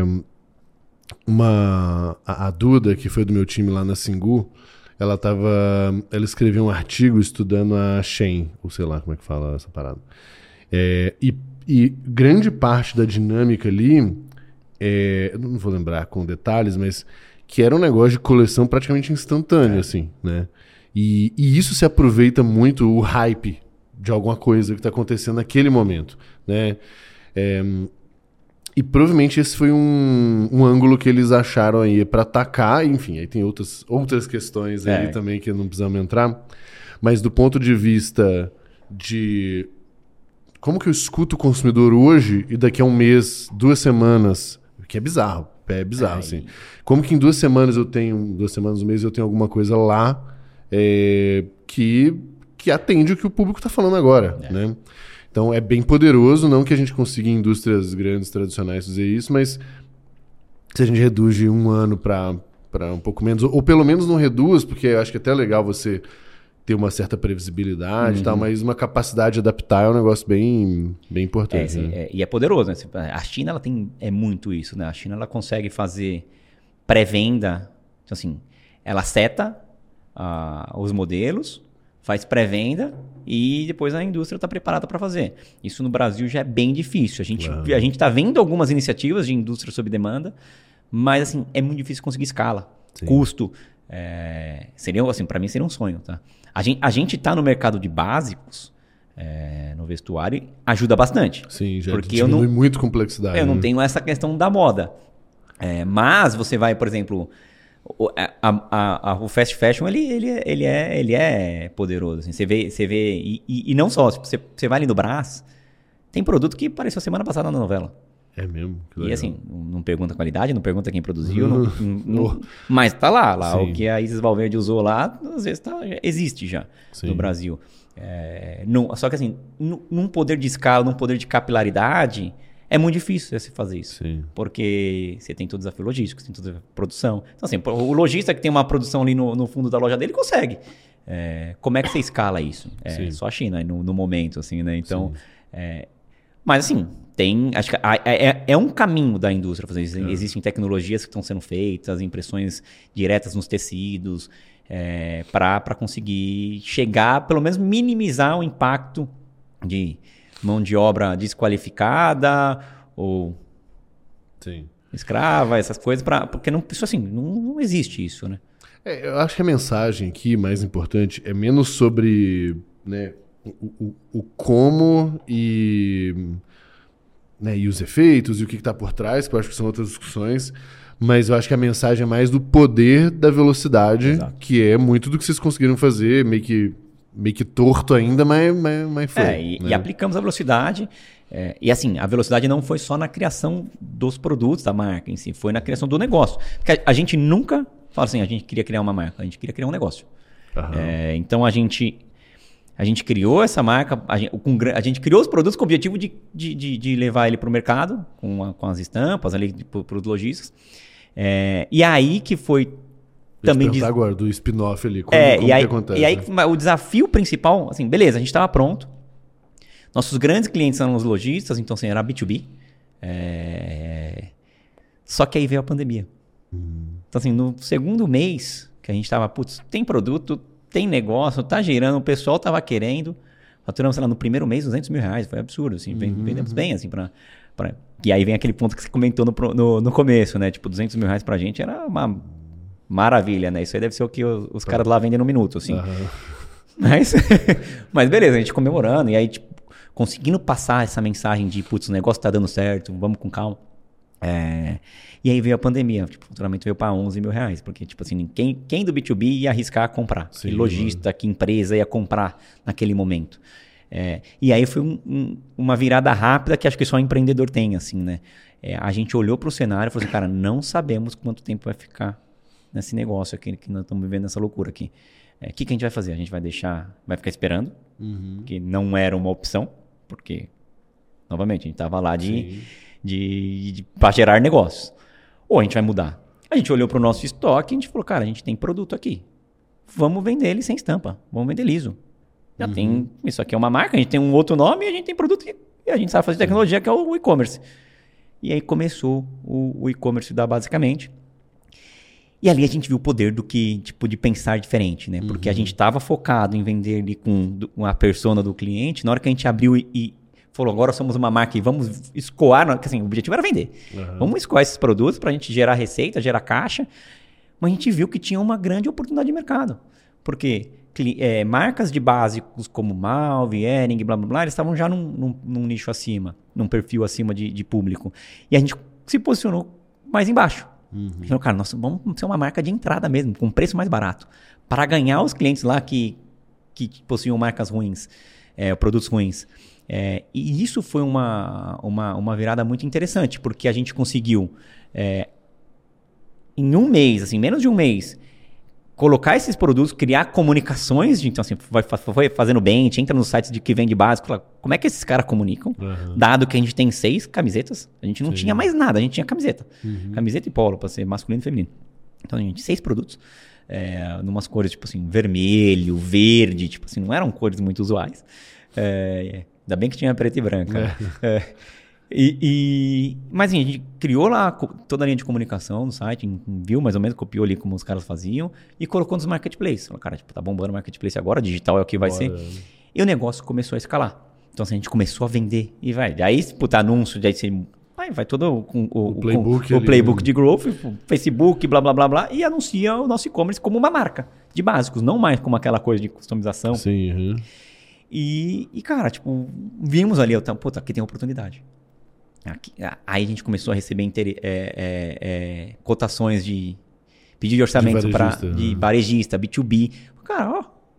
uma, a, a Duda, que foi do meu time lá na Singu, ela tava, ela escreveu um artigo estudando a Shein, ou sei lá como é que fala essa parada. É, e, e grande parte da dinâmica ali, é, eu não vou lembrar com detalhes, mas que era um negócio de coleção praticamente instantâneo, é. assim, né? E, e isso se aproveita muito o hype de alguma coisa que está acontecendo naquele momento, né? É, e provavelmente esse foi um, um ângulo que eles acharam aí para atacar, enfim, aí tem outras, outras questões aí é. também que não precisamos entrar, mas do ponto de vista de como que eu escuto o consumidor hoje e daqui a um mês, duas semanas, que é bizarro. É bizarro, Ai. assim. Como que em duas semanas eu tenho, duas semanas, um mês, eu tenho alguma coisa lá é, que, que atende o que o público está falando agora, é. né? Então é bem poderoso, não que a gente consiga em indústrias grandes, tradicionais fazer isso, mas se a gente reduz de um ano para um pouco menos, ou, ou pelo menos não reduz, porque eu acho que é até legal você ter uma certa previsibilidade uhum. e tal, mas uma capacidade de adaptar é um negócio bem, bem importante. É, né? é, e é poderoso, né? A China ela tem é muito isso, né? A China ela consegue fazer pré-venda, então, assim, ela seta uh, os modelos, faz pré-venda e depois a indústria está preparada para fazer. Isso no Brasil já é bem difícil. A gente uhum. a gente está vendo algumas iniciativas de indústria sob demanda, mas assim, é muito difícil conseguir escala, Sim. custo. É, seria, assim, para mim seria um sonho, tá? A gente, a gente tá no mercado de básicos, é, no vestuário, ajuda bastante. Sim, já porque diminui eu não, muito complexidade. Eu né? não tenho essa questão da moda. É, mas você vai, por exemplo, o, a, a, a, o fast fashion, ele, ele, ele, é, ele é poderoso. Assim, você vê, você vê e, e, e não só, você, você vai ali no Brás, tem produto que apareceu semana passada na novela. É mesmo? Que E legal. assim, não pergunta a qualidade, não pergunta quem produziu, não, não, mas tá lá, lá Sim. o que a Isis Valverde usou lá, às vezes tá, existe já Sim. no Brasil. É, não, só que assim, num, num poder de escala, num poder de capilaridade, é muito difícil você fazer isso. Sim. Porque você tem todo o desafio logístico, você tem toda a produção. Então assim, o lojista que tem uma produção ali no, no fundo da loja dele consegue. É, como é que você escala isso? É Sim. só a China no, no momento, assim, né? Então, Sim. é, mas assim, tem, acho que é, é um caminho da indústria fazer isso. É. Existem tecnologias que estão sendo feitas, impressões diretas nos tecidos, é, para conseguir chegar, pelo menos minimizar o impacto de mão de obra desqualificada ou Sim. escrava, essas coisas, pra, porque não, isso assim, não, não existe isso, né? É, eu acho que a mensagem aqui, mais importante, é menos sobre, né, o, o, o como e, né, e os efeitos e o que está por trás, que eu acho que são outras discussões, mas eu acho que a mensagem é mais do poder da velocidade, Exato. que é muito do que vocês conseguiram fazer, meio que, meio que torto ainda, mas, mas, mas foi. É, e, né? e aplicamos a velocidade. É, e assim, a velocidade não foi só na criação dos produtos da marca em si, foi na criação do negócio. Porque a, a gente nunca fala assim, a gente queria criar uma marca, a gente queria criar um negócio. Aham. É, então a gente, a gente criou essa marca, a gente, com, a gente criou os produtos com o objetivo de, de, de, de levar ele para o mercado, com, a, com as estampas ali para os lojistas. É, e aí que foi também... Diz... agora, do spin-off ali, como, é, como e aí, que acontece? E aí o desafio principal, assim, beleza, a gente estava pronto. Nossos grandes clientes eram os lojistas, então assim, era B dois B. É... Só que aí veio a pandemia. Hum. Então assim, no segundo mês que a gente estava, putz, tem produto, tem negócio, tá girando, o pessoal tava querendo. Faturamos, sei lá, no primeiro mês duzentos mil reais, foi absurdo, assim, uhum. Vendemos bem, assim, pra, pra... E aí vem aquele ponto que você comentou no, no, no começo, né? Tipo, duzentos mil reais pra gente era uma maravilha, né? Isso aí deve ser o que os, os caras lá vendem no minuto, assim. Uhum. Mas, mas beleza, a gente comemorando, e aí, tipo, conseguindo passar essa mensagem de, putz, o negócio tá dando certo, vamos com calma. É... E aí veio a pandemia, tipo, o faturamento veio para onze mil reais, porque, tipo assim, quem, quem do B dois B ia arriscar a comprar? Sim, que lojista, mano. Que empresa ia comprar naquele momento? É... E aí foi um, um, uma virada rápida que acho que só empreendedor tem, assim, né? É, a gente olhou para o cenário e falou assim, cara, não sabemos quanto tempo vai ficar nesse negócio aqui, que nós estamos vivendo essa loucura aqui. O é, que, que a gente vai fazer? A gente vai deixar, vai ficar esperando, uhum. Que não era uma opção, porque, novamente, a gente estava lá de, de, de, para gerar negócios. Ou a gente vai mudar. A gente olhou para o nosso estoque e a gente falou, cara, a gente tem produto aqui. Vamos vender ele sem estampa. Vamos vender liso. Já uhum. tem, isso aqui é uma marca, a gente tem um outro nome e a gente tem produto e a gente sabe fazer tecnologia, que é o e-commerce. E aí começou o, o e-commerce da Basicamente. E ali a gente viu o poder do que, tipo, de pensar diferente, né? Porque uhum. a gente estava focado em vender ali com a persona do cliente. Na hora que a gente abriu e, e falou, agora somos uma marca e vamos escoar, assim, o objetivo era vender. Uhum. Vamos escoar esses produtos para a gente gerar receita, gerar caixa. Mas a gente viu que tinha uma grande oportunidade de mercado. Porque é, marcas de básicos como Malve, Hering, blá, blá, blá, eles estavam já num, num, num nicho acima, num perfil acima de, de público. E a gente se posicionou mais embaixo. Uhum. A gente falou, cara, nós vamos ser uma marca de entrada mesmo, com preço mais barato. Para ganhar os clientes lá que, que possuíam marcas ruins, é, produtos ruins. É, e isso foi uma, uma, uma virada muito interessante, porque a gente conseguiu, é, em um mês, assim, menos de um mês, colocar esses produtos, criar comunicações, de, então assim, vai, vai fazendo bem, a gente entra nos sites de que vende básico, fala, como é que esses caras comunicam? Uhum. Dado que a gente tem seis camisetas, a gente não Sim. tinha mais nada, a gente tinha camiseta. Uhum. Camiseta e polo, para ser masculino e feminino. Então a gente tinha seis produtos, é, numas cores tipo assim, vermelho, verde, tipo assim, não eram cores muito usuais. É, ainda bem que tinha preto e branco. É. É, e, e, mas assim, a gente criou lá toda a linha de comunicação no site, viu mais ou menos, copiou ali como os caras faziam e colocou nos marketplaces. Falou, cara, tipo, tá bombando o marketplace agora, digital é o que vai Bora. ser. E o negócio começou a escalar. Então assim, a gente começou a vender e vai. Aí, puta, anúncio, daí você... Vai, vai todo com, o, o playbook, com, o playbook de growth, Facebook, blá, blá, blá, blá, e anuncia o nosso e-commerce como uma marca de básicos, não mais como aquela coisa de customização. Sim, uhum. e, e, cara, tipo, vimos ali, puta, aqui tem oportunidade. Aqui, aí a gente começou a receber inter, é, é, é, cotações de pedido de orçamento de varejista, pra, de varejista B dois B. Cara, ó,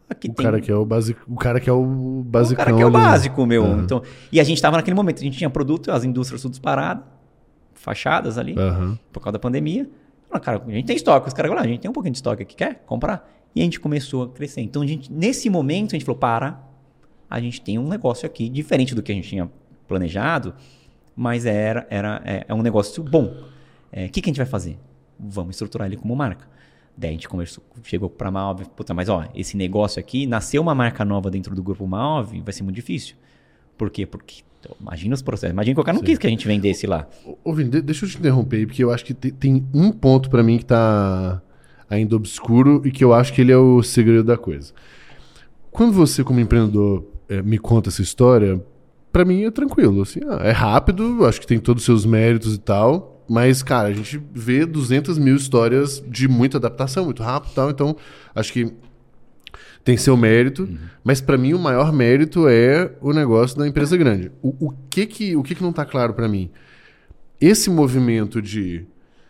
Aqui o, tem... cara que é o, basic, o cara que é o basicão. O cara que é o ali, básico, meu. Uhum. Então, e a gente estava naquele momento, a gente tinha produto, as indústrias tudo paradas, fachadas ali, uhum. por causa da pandemia. Falaram, cara, a gente tem estoque. Os caras falaram, a gente tem um pouquinho de estoque aqui, quer comprar? E a gente começou a crescer. Então, a gente, nesse momento, a gente falou, para, a gente tem um negócio aqui, diferente do que a gente tinha planejado, mas era, era, é, é um negócio bom. O é, que, que a gente vai fazer? Vamos estruturar ele como marca. Daí a gente conversou, chegou para a Malve, puta, mas ó, esse negócio aqui, nascer uma marca nova dentro do grupo Malve vai ser muito difícil. Por quê? Porque, então, imagina os processos, imagina que o cara não Sim. quis que a gente vendesse lá. Ô, Vini, deixa eu te interromper aí, porque eu acho que tem, tem um ponto para mim que tá ainda obscuro e que eu acho que ele é o segredo da coisa. Quando você, como empreendedor, é, me conta essa história, para mim é tranquilo, assim, ah, é rápido, acho que tem todos os seus méritos e tal. Mas, cara, a gente vê duzentas mil histórias de muita adaptação, muito rápido e tal. Então, acho que tem seu mérito. Uhum. Mas, para mim, o maior mérito é o negócio da empresa grande. O, o, que, que, o que, que não está claro para mim? Esse movimento de...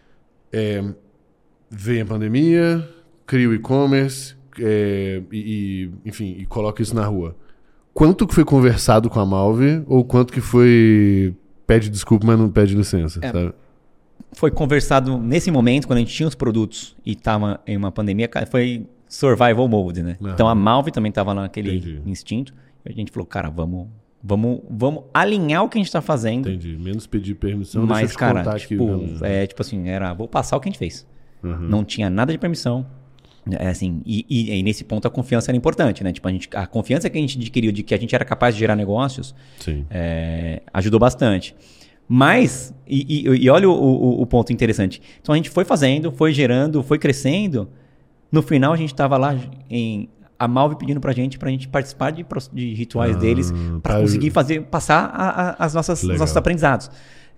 É, vem a pandemia, cria o e-commerce, é, e, e, enfim, e coloca isso na rua. Quanto que foi conversado com a Malve ou quanto que foi... Pede desculpa, mas não pede licença, é. sabe? Foi conversado nesse momento, quando a gente tinha os produtos e estava em uma pandemia, foi survival mode, né? Uhum. Então a Malve também estava naquele Entendi. instinto. E a gente falou, cara, vamos, vamos, vamos alinhar o que a gente está fazendo. Entendi. Menos pedir permissão, mas, deixa eu te cara, contar tipo, aqui. É, tipo assim, era, vou passar o que a gente fez. Uhum. Não tinha nada de permissão. É assim, e, e, e nesse ponto a confiança era importante, né? Tipo, a, gente, a confiança que a gente adquiriu de que a gente era capaz de gerar negócios é, ajudou bastante. Mas, e, e, e olha o, o, o ponto interessante. Então a gente foi fazendo, foi gerando, foi crescendo. No final a gente estava lá em a Malve pedindo pra gente, pra gente participar de, de rituais ah, deles, para tá... conseguir fazer, passar a, a, as nossas, os nossos aprendizados.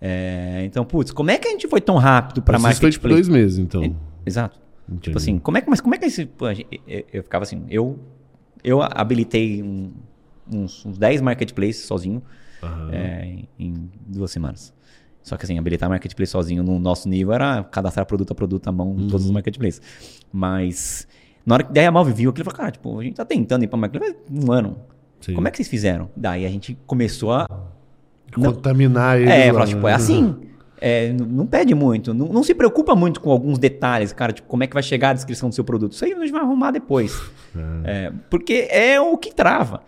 É, então, putz, como é que a gente foi tão rápido para marketplace? Isso foi tipo dois meses, então. É, exato. Entendi. Tipo assim, como é que, mas como é que esse... Pô, eu, eu ficava assim, eu, eu habilitei um, uns, uns dez marketplaces sozinho. Uhum. É, em duas semanas. Só que assim, habilitar marketplace sozinho no nosso nível era cadastrar produto a produto à mão em uhum. todos os marketplaces. Mas na hora que daí a Malve viu aquilo, falou, cara, tipo, a gente tá tentando ir pra marketplace um ano. Sim. Como é que vocês fizeram? Daí a gente começou a contaminar eles. É, lá, falou, tipo, né? é assim. É, não, não pede muito, não, não se preocupa muito com alguns detalhes, cara, tipo, como é que vai chegar a descrição do seu produto. Isso aí a gente vai arrumar depois. É. É, porque é o que trava.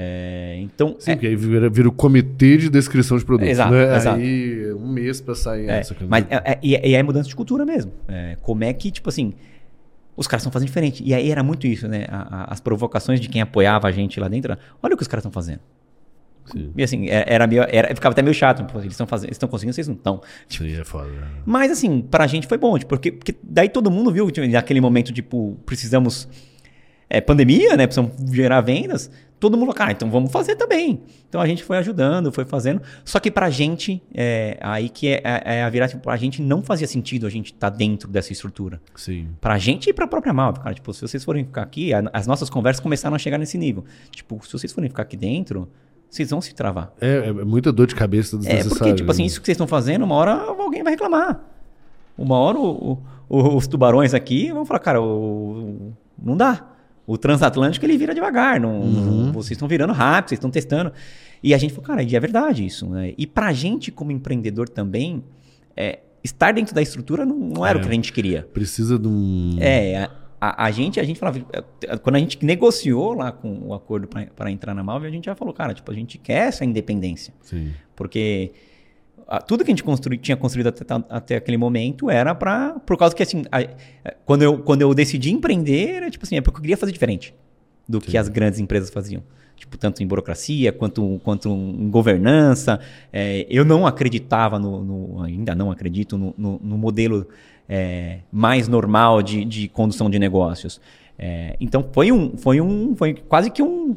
É, então, Sim, é, porque aí vira, vira o comitê de descrição de produtos. Exato, né? exato. Aí um mês pra sair é, essa. Mas é, é, e é mudança de cultura mesmo. É, como é que, tipo assim, os caras estão fazendo diferente. E aí era muito isso, né? A, a, as provocações de quem apoiava a gente lá dentro. Olha o que os caras estão fazendo. Sim. E assim, era meio, era, ficava até meio chato. Eles estão fazendo, eles estão conseguindo, vocês não estão. Tipo, Sim, é foda. Mas assim, pra gente foi bom, tipo, porque, porque daí todo mundo viu que naquele momento, tipo, precisamos... É, pandemia, né? Precisamos gerar vendas. Todo mundo falou, cara, então vamos fazer também. Então a gente foi ajudando, foi fazendo. Só que pra gente, é, aí que é, é, é a virada, tipo, pra gente não fazia sentido a gente estar tá dentro dessa estrutura. Sim. Pra gente e pra própria Malve, cara. Tipo, se vocês forem ficar aqui, a, as nossas conversas começaram a chegar nesse nível. Tipo, se vocês forem ficar aqui dentro, vocês vão se travar. É, é muita dor de cabeça desnecessária. É, porque, tipo assim, isso que vocês estão fazendo, uma hora alguém vai reclamar. Uma hora o, o, os tubarões aqui vão falar, cara, o, o, não dá. O transatlântico, ele vira devagar. Não, uhum. não, vocês estão virando rápido, vocês estão testando. E a gente falou, cara, e é verdade isso. Né? E pra gente, como empreendedor também, é, estar dentro da estrutura não, não era é, o que a gente queria. Precisa de um... É, a, a, gente, a gente falava... Quando a gente negociou lá com o acordo para entrar na Malve, a gente já falou, cara, tipo, a gente quer essa independência. Sim. Porque... Tudo que a gente constru, tinha construído até, até aquele momento era para por causa que assim, a, quando, eu, quando eu decidi empreender, era tipo assim, é porque eu queria fazer diferente do Sim. que as grandes empresas faziam. Tipo, tanto em burocracia quanto, quanto em governança. É, eu não acreditava, no, no, ainda não acredito, no, no, no modelo é, mais normal de, de condução de negócios. É, então foi um, foi um, foi quase que um,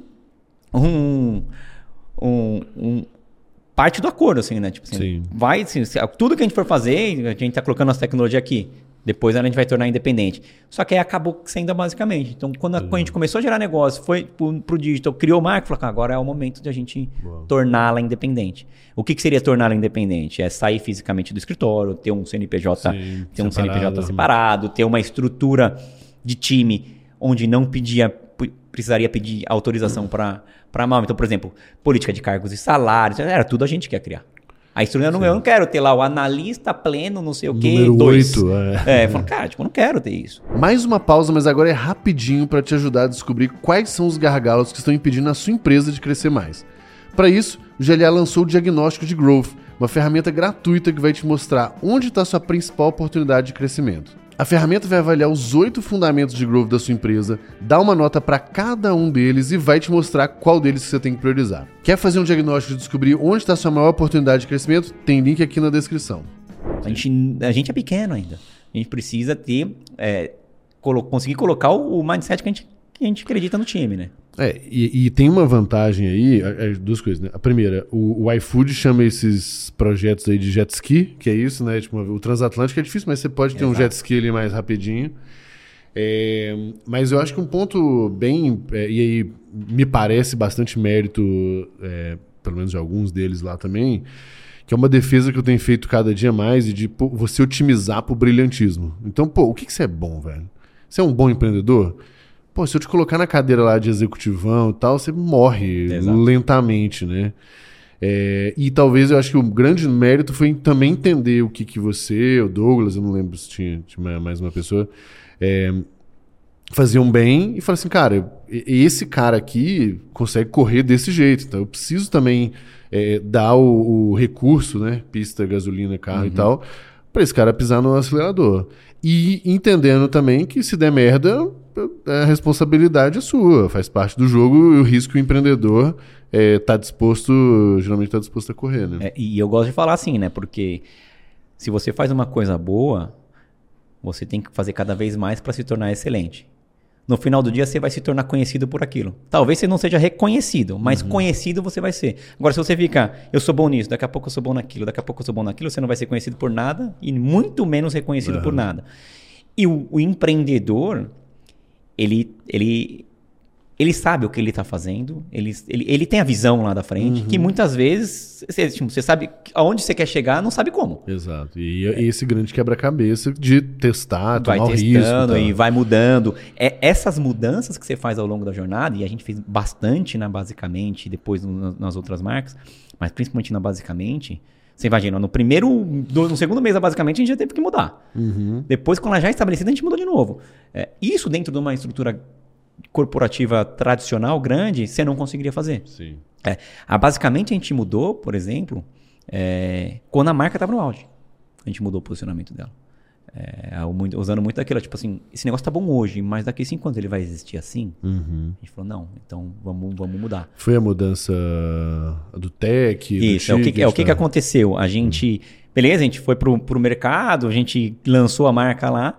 um, um, um parte do acordo, assim, né? Tipo assim, Sim. vai, assim, tudo que a gente for fazer, a gente tá colocando nossa tecnologia aqui. Depois a gente vai tornar independente. Só que aí acabou sendo basicamente. Então, quando a, uhum. quando a gente começou a gerar negócio, foi pro, pro digital, criou marca, falou, agora é o momento de a gente Uau. torná-la independente. O que, que seria torná-la independente? É sair fisicamente do escritório, ter um C N P J, Sim, ter um C N P J separado, ter uma estrutura de time onde não pedia... precisaria pedir autorização para a Malve. Então, por exemplo, política de cargos e salários, era tudo a gente que ia criar. A estrutura, eu não, eu não quero ter lá o analista pleno, não sei o quê, Número dois. oito, é. É, eu falo, cara, tipo, eu não quero ter isso. Mais uma pausa, mas agora é rapidinho para te ajudar a descobrir quais são os gargalos que estão impedindo a sua empresa de crescer mais. Para isso, o G L A lançou o Diagnóstico de Growth, uma ferramenta gratuita que vai te mostrar onde está a sua principal oportunidade de crescimento. A ferramenta vai avaliar os oito fundamentos de growth da sua empresa, dar uma nota para cada um deles e vai te mostrar qual deles que você tem que priorizar. Quer fazer um diagnóstico de descobrir onde está a sua maior oportunidade de crescimento? Tem link aqui na descrição. A gente, a gente é pequeno ainda. A gente precisa ter, é, colo- conseguir colocar o, o mindset que a, gente, que a gente acredita no time, né? É, e, e tem uma vantagem aí, é, é, duas coisas, né? A primeira, o, o iFood chama esses projetos aí de jet ski, que é isso, né? Tipo, o transatlântico é difícil, mas você pode ter Exato. um jet ski ali mais rapidinho. É, mas eu acho que um ponto bem, é, e aí me parece bastante mérito, é, pelo menos de alguns deles lá também, que é uma defesa que eu tenho feito cada dia mais, e de pô, você otimizar pro brilhantismo. Então, pô, o que, que você é bom, velho? Você é um bom empreendedor? Pô, se eu te colocar na cadeira lá de executivão e tal, você morre Exato. lentamente, né? É, e talvez eu acho que o grande mérito foi também entender o que, que você, o Douglas, eu não lembro se tinha, tinha mais uma pessoa, é, faziam bem e falar assim, cara, esse cara aqui consegue correr desse jeito, então eu preciso também é, dar o, o recurso, né? Pista, gasolina, carro uhum. e tal, para esse cara pisar no acelerador. E entendendo também que se der merda, a responsabilidade é sua, faz parte do jogo e o risco que o empreendedor está é, disposto, geralmente está disposto a correr, né? É, e eu gosto de falar assim, né? Porque se você faz uma coisa boa, você tem que fazer cada vez mais para se tornar excelente. No final do dia, você vai se tornar conhecido por aquilo. Talvez você não seja reconhecido, mas uhum. conhecido você vai ser. Agora, se você fica, eu sou bom nisso, daqui a pouco eu sou bom naquilo, daqui a pouco eu sou bom naquilo, você não vai ser conhecido por nada e muito menos reconhecido uhum. por nada. E o, o empreendedor, ele, ele, ele sabe o que ele está fazendo, ele, ele, ele tem a visão lá da frente, uhum. que muitas vezes você, tipo, você sabe aonde você quer chegar, não sabe como. Exato. E é. esse grande quebra-cabeça de testar, vai tomar o risco. Testando e vai mudando. É, essas mudanças que você faz ao longo da jornada, e a gente fez bastante na Basicamente, depois no, nas outras marcas, mas principalmente na Basicamente, você imagina, no primeiro, no segundo mês da Basicamente, a gente já teve que mudar. Uhum. Depois, quando ela já é estabelecida, a gente mudou de novo. É, isso dentro de uma estrutura corporativa tradicional, grande, você não conseguiria fazer. Sim. É, a, basicamente, a gente mudou, por exemplo, é, quando a marca estava no auge. A gente mudou o posicionamento dela. É, usando muito daquilo, tipo assim, esse negócio tá bom hoje, mas daqui a cinco anos ele vai existir assim? Uhum. A gente falou, não, então vamos, vamos mudar. Foi a mudança do tech? Isso, do é, o que, ticket, é o que, tá? que aconteceu. A gente, uhum. beleza, a gente foi pro, pro mercado, a gente lançou a marca lá,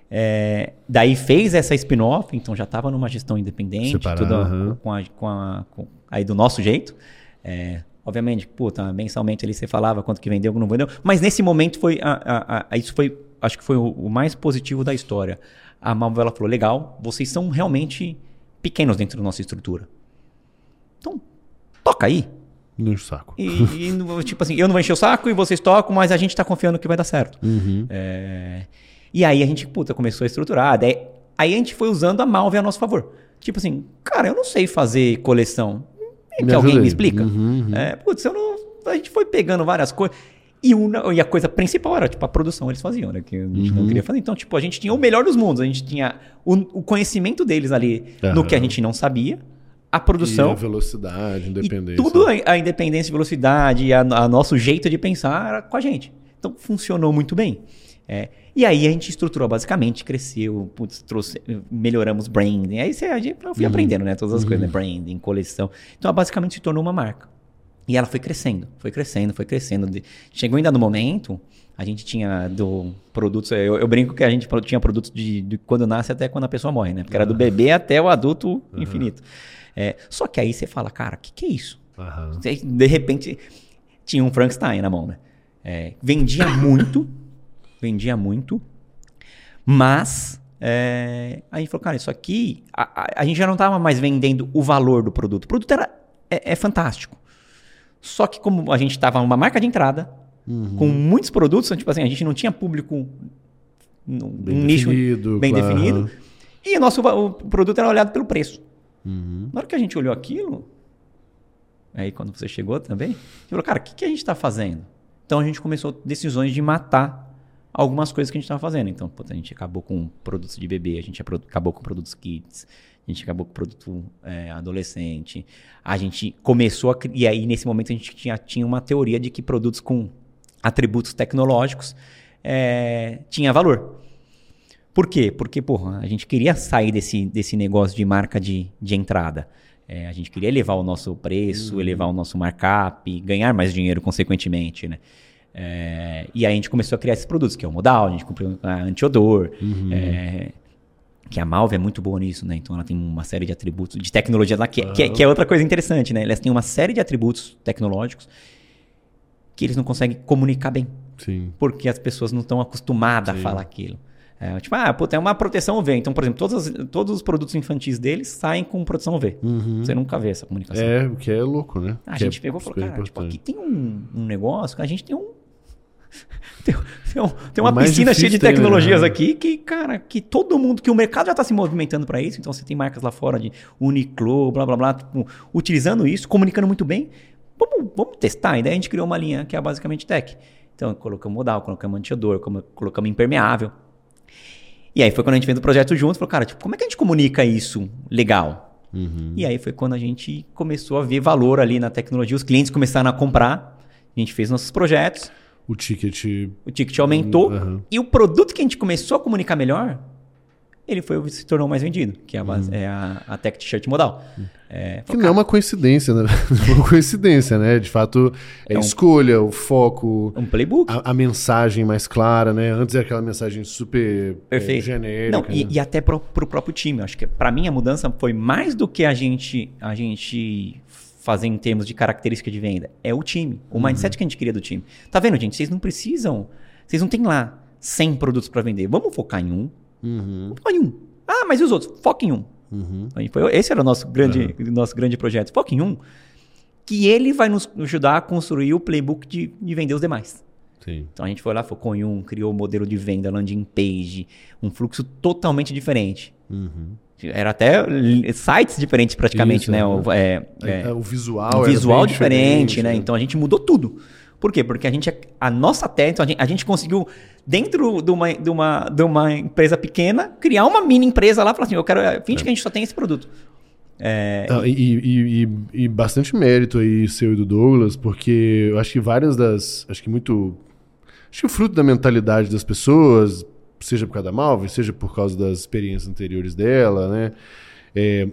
é, daí fez essa spin-off, então já estava numa gestão independente, Separar, tudo uhum. com a, com a, com, aí do nosso jeito. É, obviamente, puta, mensalmente ali você falava quanto que vendeu, não vendeu, mas nesse momento foi, a, a, a, isso foi, acho que foi o, o mais positivo da história. A Malve falou, legal, vocês são realmente pequenos dentro da nossa estrutura. Então, toca aí. Não enche o saco. E, e, tipo assim, eu não vou encher o saco e vocês tocam, mas a gente tá confiando que vai dar certo. Uhum. É, e aí a gente, puta, começou a estruturar. Daí, aí a gente foi usando a Malve a nosso favor. Tipo assim, cara, eu não sei fazer coleção. É que alguém me explica. Uhum, uhum. É, putz, eu não, a gente foi pegando várias coisas. E, uma, e a coisa principal era, tipo, a produção eles faziam, né? Que a gente uhum. não queria fazer. Então, tipo, a gente tinha o melhor dos mundos. A gente tinha o, o conhecimento deles ali uhum. no que a gente não sabia. A produção. E a velocidade, independência. E tudo a, a independência e velocidade e a, a nosso jeito de pensar era com a gente. Então, funcionou muito bem. É, e aí a gente estruturou basicamente, cresceu, putz, trouxe, melhoramos branding. Aí você, eu fui uhum. aprendendo, né? Todas as uhum. coisas, né? Branding, coleção. Então, ela basicamente se tornou uma marca. E ela foi crescendo, foi crescendo, foi crescendo. Chegou ainda no momento, a gente tinha do produtos, eu, eu brinco que a gente tinha produtos de, de quando nasce até quando a pessoa morre, né? Porque era do bebê até o adulto uhum. infinito. É, só que aí você fala, cara, o que, que é isso? Uhum. De repente, tinha um Frankenstein na mão, né? É, vendia muito, vendia muito, mas é, a gente falou, cara, isso aqui, a, a, a gente já não estava mais vendendo o valor do produto. O produto era, é, é fantástico. Só que como a gente estava numa marca de entrada, uhum. com muitos produtos, tipo assim, a gente não tinha público, um bem nicho definido, bem claro. definido, e o nosso o produto era olhado pelo preço. Uhum. Na hora que a gente olhou aquilo, aí quando você chegou também, a gente falou, cara, o que, que a gente está fazendo? Então a gente começou decisões de matar algumas coisas que a gente estava fazendo. Então, pô, a gente acabou com produtos de bebê, a gente acabou com produtos kids, a gente acabou com produto é, adolescente. A gente começou a... E aí, nesse momento, a gente tinha, tinha uma teoria de que produtos com atributos tecnológicos é, tinha valor. Por quê? Porque, porra, a gente queria sair desse, desse negócio de marca de, de entrada. É, a gente queria elevar o nosso preço, uhum. elevar o nosso markup, ganhar mais dinheiro, consequentemente, né? É, e aí a gente começou a criar esses produtos, que é o Modal, a gente comprou a anti-odor, uhum. é, que a Malve é muito boa nisso, né? Então ela tem uma série de atributos, de tecnologia lá, que, uhum. que, que é outra coisa interessante, né? Elas têm uma série de atributos tecnológicos que eles não conseguem comunicar bem. Sim. Porque as pessoas não estão acostumadas Sim. a falar aquilo. É, tipo, ah, pô, tem uma proteção U V. Então, por exemplo, todos, todos os produtos infantis deles saem com proteção U V. Uhum. Você nunca vê essa comunicação. É, o que é louco, né? A que gente é pegou e falou, cara, tipo, aqui tem um, um negócio que a gente tem um... tem, tem, um, tem uma piscina cheia de tecnologias, né? Aqui que, cara, que todo mundo, que o mercado já está se movimentando para isso. Então, você tem marcas lá fora de Uniqlo, blá, blá, blá, tipo, utilizando isso, comunicando muito bem. Vamos, vamos testar. E daí a gente criou uma linha que é basicamente tech. Então, colocamos modal, colocamos anti-odor, colocamos impermeável. E aí foi quando a gente fez o projeto junto, falou, cara, tipo, como é que a gente comunica isso legal? Uhum. E aí foi quando a gente começou a ver valor ali na tecnologia, os clientes começaram a comprar, a gente fez nossos projetos. O ticket... O ticket aumentou, uhum. e o produto que a gente começou a comunicar melhor, ele foi, se tornou mais vendido, que é a, base, uhum. é a, a Tech T-shirt Modal. É, que não é uma coincidência, né? Não é uma coincidência, né? De fato, é, é a um, escolha, o foco... Um playbook. A, a mensagem mais clara, né? Antes era aquela mensagem super é, genérica. Não, e, né? e até pro, pro próprio time. Acho que para mim a mudança foi mais do que a gente, a gente fazer em termos de característica de venda. É o time. O uhum. mindset que a gente queria do time. Tá vendo, gente? Vocês não precisam... Vocês não têm lá cem produtos para vender. Vamos focar em um. Uhum. Vamos focar em um. Ah, mas e os outros? Foca em um. Uhum. Esse era o nosso grande, uhum. nosso grande projeto. Foca em um, que ele vai nos ajudar a construir o playbook de, de vender os demais. Sim. Então a gente foi lá, focou em um, criou o um modelo de venda, landing page, um fluxo totalmente diferente. Uhum. Era até sites diferentes praticamente, Isso, né? É. O, é, é, o visual, o visual diferente, diferente, né? né? Então a gente mudou tudo. Por quê? Porque a gente, a nossa tech, então a gente, a gente conseguiu, dentro de uma, de, uma, de uma empresa pequena, criar uma mini empresa lá e falar assim, eu quero, finge é. que a gente só tem esse produto. É, ah, e, e, e, e bastante mérito aí seu e do Douglas, porque eu acho que várias das, acho que muito, acho que o fruto da mentalidade das pessoas, seja por causa da Malve, seja por causa das experiências anteriores dela, né? É,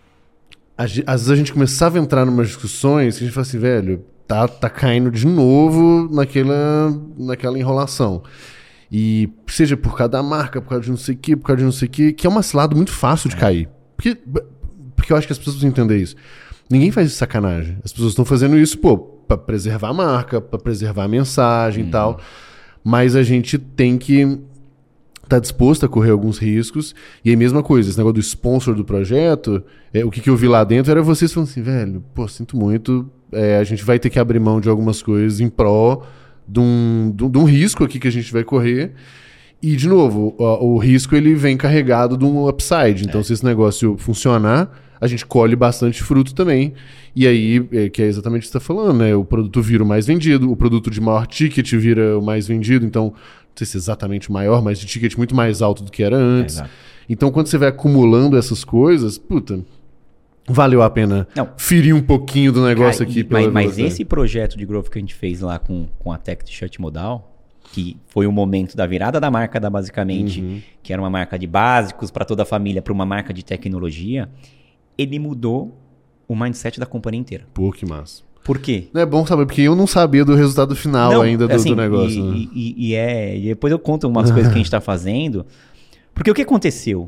às vezes a gente começava a entrar em umas discussões que a gente fala assim, velho, Tá, tá caindo de novo naquela, naquela enrolação. E seja por causa da marca, por causa de não sei o que, por causa de não sei o que, que é uma cilada muito fácil de cair. Porque, porque eu acho que as pessoas precisam entender isso. Ninguém faz isso de sacanagem. As pessoas estão fazendo isso, pô, pra preservar a marca, pra preservar a mensagem e uhum. tal. Mas a gente tem que tá disposto a correr alguns riscos. E aí, mesma coisa, esse negócio do sponsor do projeto, é, o que, que eu vi lá dentro era vocês falando assim, velho, pô, sinto muito... É, a gente vai ter que abrir mão de algumas coisas em pró de um, de, de um risco aqui que a gente vai correr. E, de novo, o, o risco ele vem carregado de um upside. Então, é. se esse negócio funcionar, a gente colhe bastante fruto também. E aí, é, que é exatamente o que você está falando, né? O produto vira o mais vendido, o produto de maior ticket vira o mais vendido. Então, não sei se é exatamente o maior, mas de ticket muito mais alto do que era antes. É, então, quando você vai acumulando essas coisas, puta... Valeu a pena Não. ferir um pouquinho do negócio Cara, aqui. Pela mas mas esse projeto de growth que a gente fez lá com, com a Tech T-shirt Modal, que foi o momento da virada da marca da Basicamente, uhum. que era uma marca de básicos para toda a família, para uma marca de tecnologia, ele mudou o mindset da companhia inteira. Pô, que massa. Por quê? É bom saber, porque eu não sabia do resultado final não, ainda do, assim, do negócio. E, né? e, e, é, e depois eu conto umas coisas que a gente está fazendo. Porque o que aconteceu?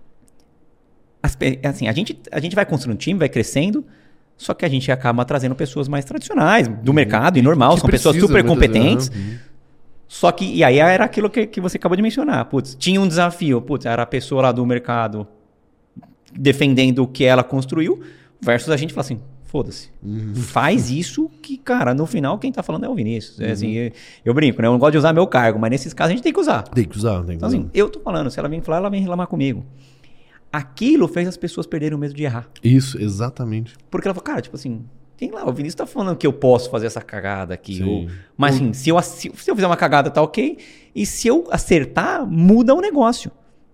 As, assim, a, gente, a gente vai construindo um time, vai crescendo, só que a gente acaba trazendo pessoas mais tradicionais do uhum. mercado e normal, que são pessoas super competentes. Uhum. Só que, e aí era aquilo que, que você acabou de mencionar. Putz, tinha um desafio, putz, era a pessoa lá do mercado defendendo o que ela construiu, versus a gente falar assim, foda-se, uhum. faz isso que, cara, no final quem tá falando é o Vinícius. Uhum. É assim, eu, eu brinco, né? Eu não gosto de usar meu cargo, mas nesses casos a gente tem que usar. Tem que usar, tem que então, usar. Assim, eu tô falando, se ela vem falar, ela vem reclamar comigo. aquilo fez as pessoas perderem o medo de errar. Isso, exatamente. Porque ela falou, cara, tipo assim, tem lá, o Vinícius tá falando que eu posso fazer essa cagada aqui. Sim. Ou, mas assim, se eu, se eu fizer uma cagada, tá ok. E se eu acertar, muda o negócio.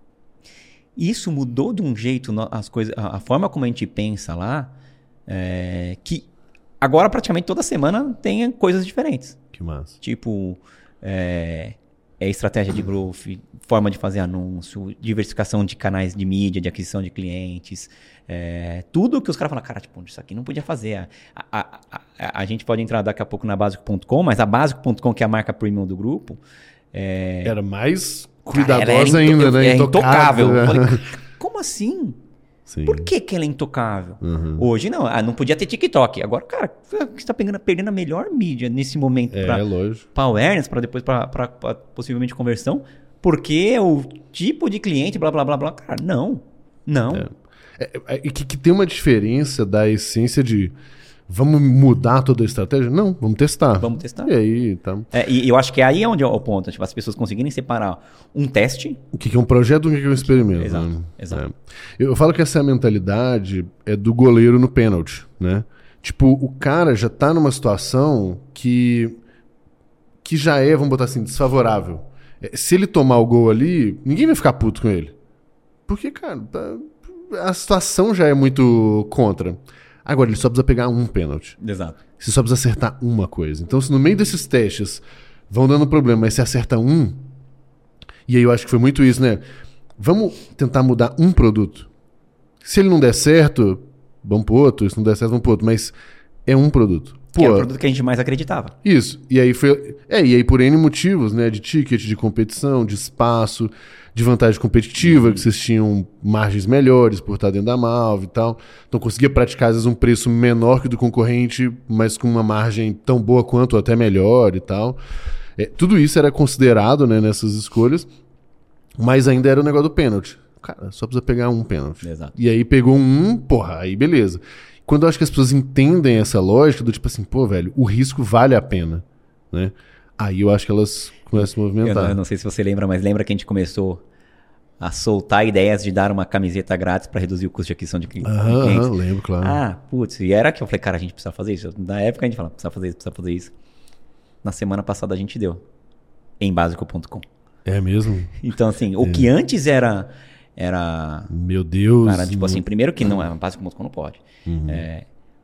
Isso mudou de um jeito, as coisas, a forma como a gente pensa lá, é, que agora praticamente toda semana tem coisas diferentes. Que massa. Tipo, é, é estratégia de growth, forma de fazer anúncio, diversificação de canais de mídia, de aquisição de clientes. É, tudo que os caras falam, cara, tipo, isso aqui não podia fazer. A, a, a, a, a gente pode entrar daqui a pouco na Básico ponto com, mas a Básico ponto com, que é a marca premium do grupo... É... Era mais cuidadosa cara, ainda, into, né? É intocável. intocável. Eu falei, como assim? Sim. Por que, que ela é intocável? Uhum. Hoje não, ah, não podia ter TikTok. Agora, cara, você está perdendo, perdendo a melhor mídia nesse momento É, para lógico. awareness, para depois para possivelmente conversão, porque o tipo de cliente, blá blá blá blá. Cara, não. Não. É. É, é, que, que tem uma diferença da essência de vamos mudar toda a estratégia? Não, vamos testar. Vamos testar. E aí, tá. É, e eu acho que aí é onde é o ponto. Tipo, as pessoas conseguirem separar um teste. O que é um projeto e o que é um experimento. Exato, né? exato. É. Eu falo que essa mentalidade é do goleiro no pênalti, né? Tipo, o cara já tá numa situação que, que já é, vamos botar assim, desfavorável. Se ele tomar o gol ali, ninguém vai ficar puto com ele. Porque, cara, tá, a situação já é muito contra. Agora, ele só precisa pegar um pênalti. Exato. Você só precisa acertar uma coisa. Então, se no meio desses testes vão dando problema, mas você acerta um... E aí eu acho que foi muito isso, né? Vamos tentar mudar um produto. Se ele não der certo, vamos pro outro. Se não der certo, vamos pro outro. Mas é um produto. Pô, que era o produto que a gente mais acreditava. Isso. E aí foi... É, e aí por N motivos, né? De ticket, de competição, de espaço, de vantagem competitiva, uhum. que vocês tinham margens melhores por estar dentro da Malve e tal. Então conseguia praticar, às vezes, um preço menor que o do concorrente, mas com uma margem tão boa quanto, ou até melhor e tal. É, tudo isso era considerado, né, nessas escolhas, mas ainda era o negócio do pênalti. Cara, só precisa pegar um pênalti. Exato. E aí pegou um, porra, aí beleza. Quando eu acho que as pessoas entendem essa lógica do tipo assim, pô, velho, o risco vale a pena, né? Aí eu acho que elas começam a se movimentar. Eu não, eu não sei se você lembra, mas lembra que a gente começou a soltar ideias de dar uma camiseta grátis para reduzir o custo de aquisição de clientes? Aham, aham, lembro, claro. Ah, putz, e era que eu falei, cara, a gente precisa fazer isso. Na época a gente falava, precisa fazer isso, precisa fazer isso. Na semana passada a gente deu, em básico ponto com. É mesmo? Então, assim, é. o que antes era... era Meu Deus. Cara, tipo não... assim, primeiro que não é básico ponto com, não pode. Uhum. É,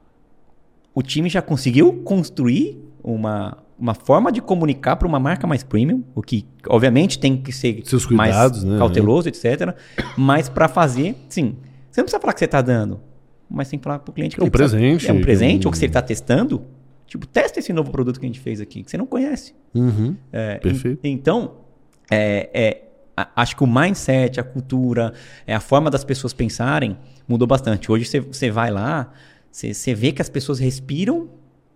o time já conseguiu construir uma, uma forma de comunicar para uma marca mais premium, o que obviamente tem que ser Seus cuidados, mais né? cauteloso, etcétera. Mas para fazer, sim, você não precisa falar que você está dando, mas tem que falar para o cliente que é um presente. Precisa, é um presente, um... ou que você está testando. Tipo, testa esse novo produto que a gente fez aqui, que você não conhece. Uhum. É, Perfeito. E, então, é, é, acho que o mindset, a cultura, é, a forma das pessoas pensarem mudou bastante. Hoje você, você vai lá, você, você vê que as pessoas respiram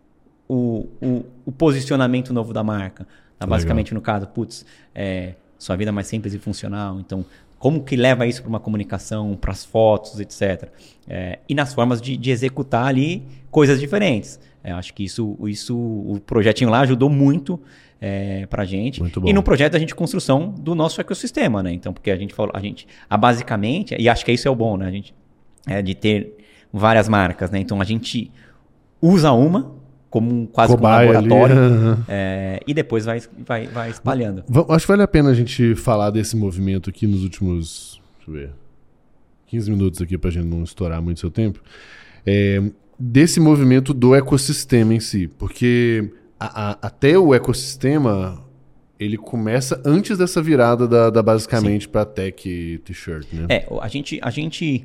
o, o, o posicionamento novo da marca. Tá? Basicamente, no caso, putz, é, sua vida é mais simples e funcional. Então, como que leva isso para uma comunicação, para as fotos, etcétera. É, e nas formas de, de executar ali coisas diferentes. É, acho que isso, isso, o projetinho lá ajudou muito é, pra gente. Muito bom. E no projeto a gente construção do nosso ecossistema, né? Então, porque a gente falou, a gente, a basicamente, e acho que isso é o bom, né? A gente, é de ter várias marcas, né? Então a gente usa uma como um, quase como um laboratório é, e depois vai, vai, vai espalhando. Acho que vale a pena a gente falar desse movimento aqui nos últimos, deixa eu ver, quinze minutos aqui pra gente não estourar muito seu tempo. É, desse movimento do ecossistema em si, porque a, a, até o ecossistema ele começa antes dessa virada da, da basicamente para tech t-shirt, né? É, a gente, a gente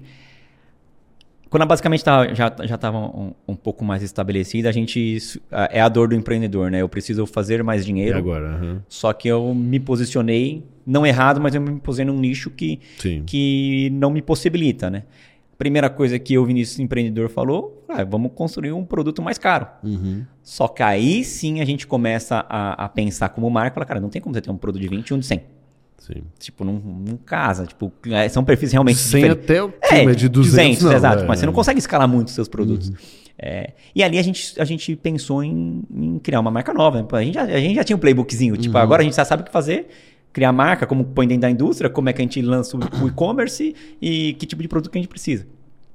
quando a basicamente tá, já já estava um, um pouco mais estabelecida, a gente é a dor do empreendedor, né? Eu preciso fazer mais dinheiro. E agora? Uhum. Só que eu me posicionei não errado, mas eu me posicionei num nicho que Sim. que não me possibilita, né? Primeira coisa que o Vinícius empreendedor falou, ah, vamos construir um produto mais caro. Uhum. Só que aí sim a gente começa a, a pensar como marca, fala, cara, não tem como você ter um produto de vinte e um de cem. Sim. Tipo, não, não casa. Tipo, são perfis realmente cem diferentes. até o é, é de duzentos, não, exato. é, mas você não consegue escalar muito os seus produtos. Uhum. É, e ali a gente, a gente pensou em, em criar uma marca nova. Né? A gente, já, a gente já tinha um playbookzinho. Tipo, uhum. agora a gente já sabe o que fazer. criar marca, como põe dentro da indústria, como é que a gente lança o e-commerce e que tipo de produto que a gente precisa.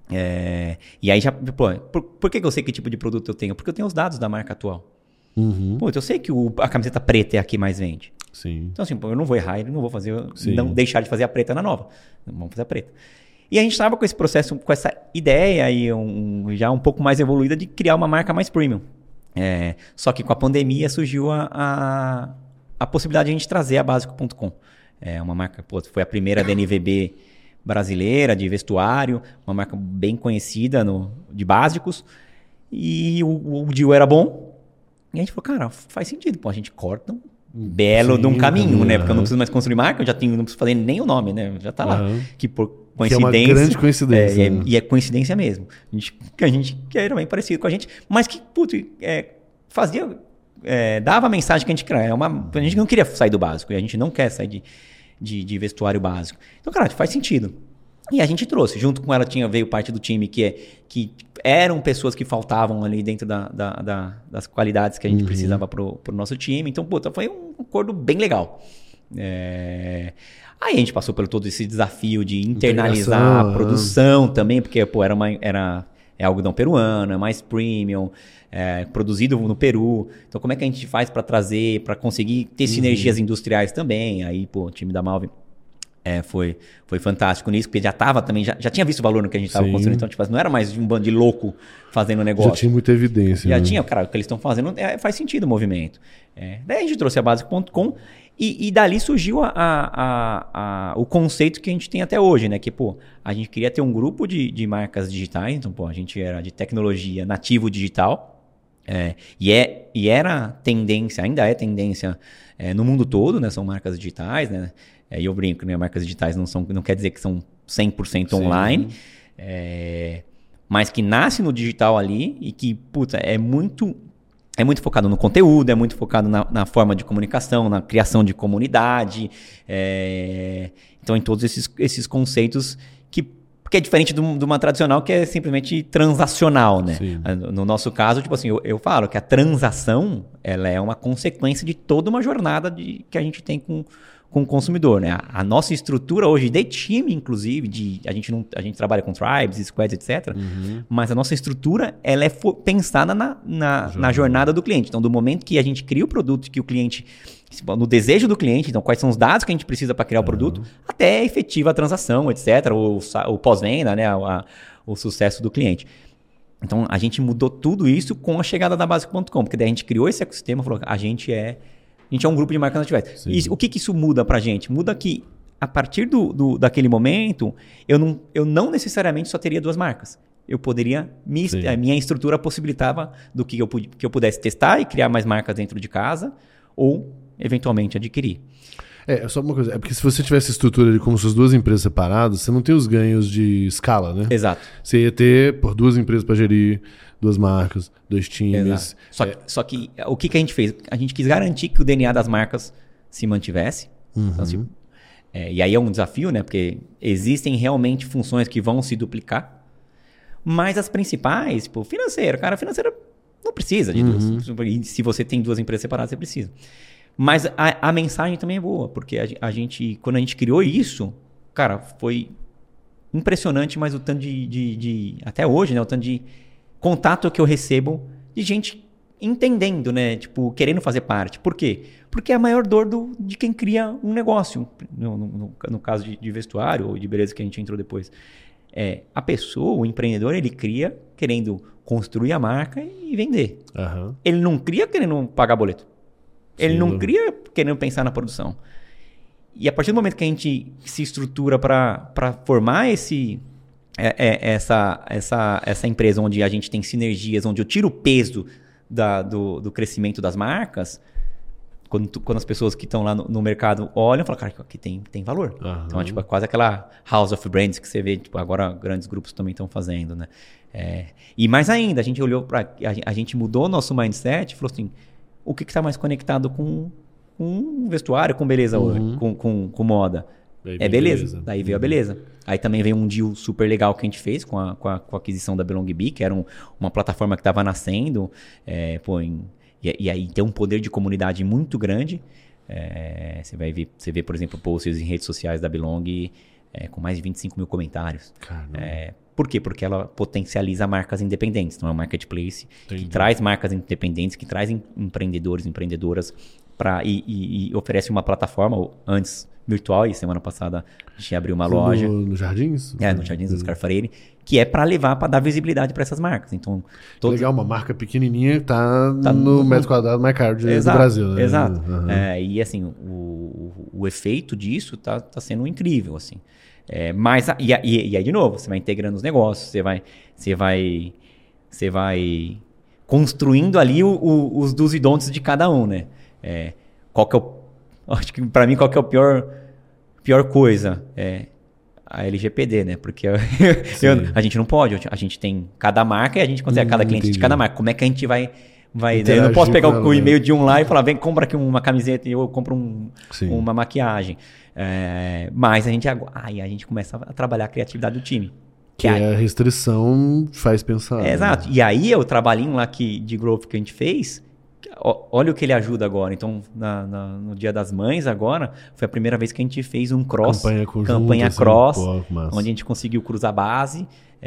É, e aí já, pô, por, por que eu sei que tipo de produto eu tenho? Porque eu tenho os dados da marca atual. Uhum. Pô, eu sei que o, a camiseta preta é a que mais vende. Sim. Então assim, pô, eu não vou errar, eu não vou fazer, Sim. não deixar de fazer a preta na nova. Vamos fazer a preta. E a gente estava com esse processo, com essa ideia e um, já um pouco mais evoluída de criar uma marca mais premium. É, só que com a pandemia surgiu a, a, a possibilidade de a gente trazer a Básico ponto com. É uma marca, pô, foi a primeira D N V B brasileira de vestuário, uma marca bem conhecida no, de básicos. E o, o deal era bom. E a gente falou, cara, faz sentido. Pô, a gente corta um belo Sim, de um caminho, uhum. né? Porque eu não preciso mais construir marca, eu já tenho, não preciso fazer nem o nome, né? Já tá lá. Uhum. Que por coincidência... Que é uma grande coincidência. É, né? E é coincidência mesmo. A gente, que a gente que era bem parecido com a gente, mas que, putz, é, fazia... É, dava a mensagem que a gente queria. É uma, a gente não queria sair do básico, e a gente não quer sair de, de, de vestuário básico. Então, cara, faz sentido. E a gente trouxe, junto com ela tinha, veio parte do time que, é, que eram pessoas que faltavam ali dentro da, da, da, das qualidades que a gente uhum. precisava pro, pro nosso time. Então, puta, foi um acordo bem legal. É... Aí a gente passou por todo esse desafio de internalizar a produção é. também, porque pô, era, uma, era é algodão peruano, é mais premium, é, produzido no Peru. Então, como é que a gente faz para trazer, para conseguir ter uhum. sinergias industriais também? Aí, pô, o time da Malve É, foi, foi fantástico nisso, porque já tava também, já, já tinha visto o valor no que a gente estava construindo, então tipo, não era mais um bando de louco fazendo negócio. Já tinha muita evidência. Já né? tinha, cara, o que eles estão fazendo é, faz sentido o movimento. É, daí a gente trouxe a Básico ponto com e, e dali surgiu a, a, a, a, o conceito que a gente tem até hoje, né? Que, pô, a gente queria ter um grupo de, de marcas digitais, então, pô, a gente era de tecnologia nativo digital, é, e, é, e era tendência, ainda é tendência é, no mundo todo, né? São marcas digitais, né? E é, eu brinco, né? Marcas digitais não, são, não quer dizer que são cem por cento online, é, mas que nasce no digital ali e que, puta, é muito, é muito focado no conteúdo, é muito focado na, na forma de comunicação, na criação de comunidade. É, então, em todos esses, esses conceitos que, que é diferente de uma tradicional que é simplesmente transacional, né? Sim. No nosso caso, tipo assim, eu, eu falo que a transação, ela é uma consequência de toda uma jornada de, que a gente tem com com o consumidor, né? A, a nossa estrutura hoje de time, inclusive, de, a, gente não, a gente trabalha com tribes, squads, etcétera. Uhum. Mas a nossa estrutura, ela é fo- pensada na, na, jornada. na jornada do cliente. Então, do momento que a gente cria o produto, que o cliente, no desejo do cliente, então quais são os dados que a gente precisa para criar uhum. o produto, até a efetiva transação, etcétera. O, o pós-venda, né? A, o sucesso do cliente. Então, a gente mudou tudo isso com a chegada da Básico ponto com, porque daí a gente criou esse ecossistema, falou, a gente é... A gente é um grupo de marcas nativas. E o que, que isso muda pra gente? Muda que, a partir do, do, daquele momento, eu não, eu não necessariamente só teria duas marcas. Eu poderia... Me, a minha estrutura possibilitava do que eu, que eu pudesse testar e criar mais marcas dentro de casa ou, eventualmente, adquirir. É, só uma coisa. É porque se você tivesse estrutura de como suas duas empresas separadas, você não tem os ganhos de escala, né? Exato. Você ia ter, por duas empresas para gerir, duas marcas, dois times. Só, é. só que o que, que a gente fez? A gente quis garantir que o D N A das marcas se mantivesse. Uhum. Então, assim, é, e aí é um desafio, né? Porque existem realmente funções que vão se duplicar. Mas as principais, tipo, financeiro. Cara, financeiro não precisa de uhum. duas. E se você tem duas empresas separadas, você precisa. Mas a, a mensagem também é boa, porque a, a gente, quando a gente criou isso, cara, foi impressionante, mas o tanto de, de, de... Até hoje, né? O tanto de contato que eu recebo de gente entendendo, né? Tipo, querendo fazer parte. Por quê? Porque é a maior dor do, de quem cria um negócio. No, no, no caso de, de vestuário ou de beleza que a gente entrou depois. É, a pessoa, o empreendedor, ele cria querendo construir a marca e vender. Uhum. Ele não cria querendo pagar boleto. Ele Sim, não eu... cria querendo pensar na produção. E a partir do momento que a gente se estrutura para formar esse, é, é, essa, essa, essa empresa onde a gente tem sinergias, onde eu tiro o peso da, do, do crescimento das marcas, quando, tu, quando as pessoas que estão lá no, no mercado olham, falam, cara, aqui tem, tem valor. Uhum. Então, é, tipo, é quase aquela house of brands que você vê, tipo, agora grandes grupos também estão fazendo, né? É, e mais ainda, a gente olhou para... A, a gente mudou o nosso mindset e falou assim, o que está mais conectado com, com vestuário, com beleza uhum. hoje, com, com, com moda? É beleza. beleza. Daí veio uhum. a beleza. Aí também veio um deal super legal que a gente fez com a, com a, com a aquisição da Belong Bee, que era um, uma plataforma que estava nascendo, é, pô, em, e, e aí tem um poder de comunidade muito grande. É, você vai ver, você vê, por exemplo, posts em redes sociais da Belong é, com mais de vinte e cinco mil comentários. É, por quê? Porque ela potencializa marcas independentes. Então é um marketplace Entendi. que traz marcas independentes, que traz em, empreendedores, empreendedoras pra, e, e, e oferece uma plataforma, antes virtual, e semana passada a gente abriu uma no, loja. No Jardins? É, no Jardins do Oscar Freire, que é para levar, para dar visibilidade para essas marcas. Então, todos... Legal, uma marca pequenininha tá, tá no, no metro quadrado mais caro de, exato, do Brasil. Né? Exato. Uhum. É, e assim, o, o, o efeito disso tá, tá sendo incrível, assim. É, mas, e, e, e aí, de novo, você vai integrando os negócios, você vai, você vai, você vai construindo ali o, o, os dos e don'ts de cada um, né? É, qual que é o... Acho que para mim, qual que é o pior, pior coisa? É a L G P D, né? Porque eu, eu, a gente não pode, a gente tem cada marca e a gente consegue hum, cada cliente entendi. de cada marca. Como é que a gente vai... vai eu não posso pegar o, o e-mail de um lá e falar, vem, compra aqui uma camiseta e eu compro um, uma maquiagem. É, mas a gente, aí a gente começa a trabalhar a criatividade do time. Que, que é a restrição faz pensar. É, né? Exato. E aí o trabalhinho lá que, de growth que a gente fez... Olha o que ele ajuda agora. Então, na, na, no Dia das Mães agora, foi a primeira vez que a gente fez um cross, campanha, conjunta, campanha assim, cross, pô, onde a gente conseguiu cruzar base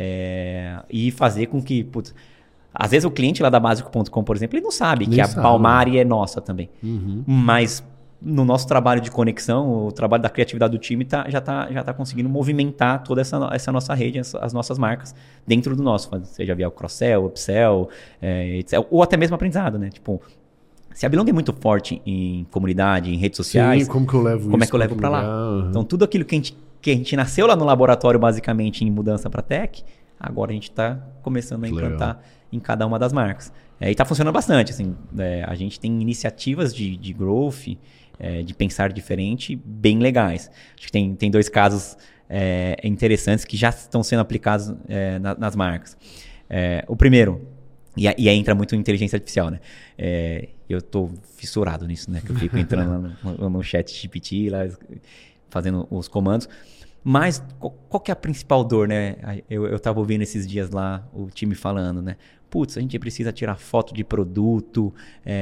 é, e fazer com que... Putz, às vezes o cliente lá da Básico ponto com, por exemplo, ele não sabe Nem que sabe, a Palmari né? é nossa também. Uhum. Mas no nosso trabalho de conexão, o trabalho da criatividade do time tá, já está já tá conseguindo movimentar toda essa, essa nossa rede, as, as nossas marcas dentro do nosso. Seja via o cross-sell, upsell, é, etcétera. Ou até mesmo aprendizado, né? Tipo... Se a Belong é muito forte em comunidade, em redes sociais... Sim, como que eu levo Como isso é que eu levo para lá? Uhum. Então, tudo aquilo que a, gente, que a gente nasceu lá no laboratório, basicamente, em mudança para tech, agora a gente está começando a que implantar legal. em cada uma das marcas. É, e está funcionando bastante. Assim, é, a gente tem iniciativas de, de growth, é, de pensar diferente, bem legais. Acho que tem, tem dois casos é, interessantes que já estão sendo aplicados é, na, nas marcas. É, o primeiro... E, e aí entra muito inteligência artificial, né? É, eu tô fissurado nisso, né? Que eu fico entrando no, no chat G P T, lá, fazendo os comandos. Mas qual, qual que é a principal dor, né? Eu, eu tava ouvindo esses dias lá o time falando, né? Putz, a gente precisa tirar foto de produto,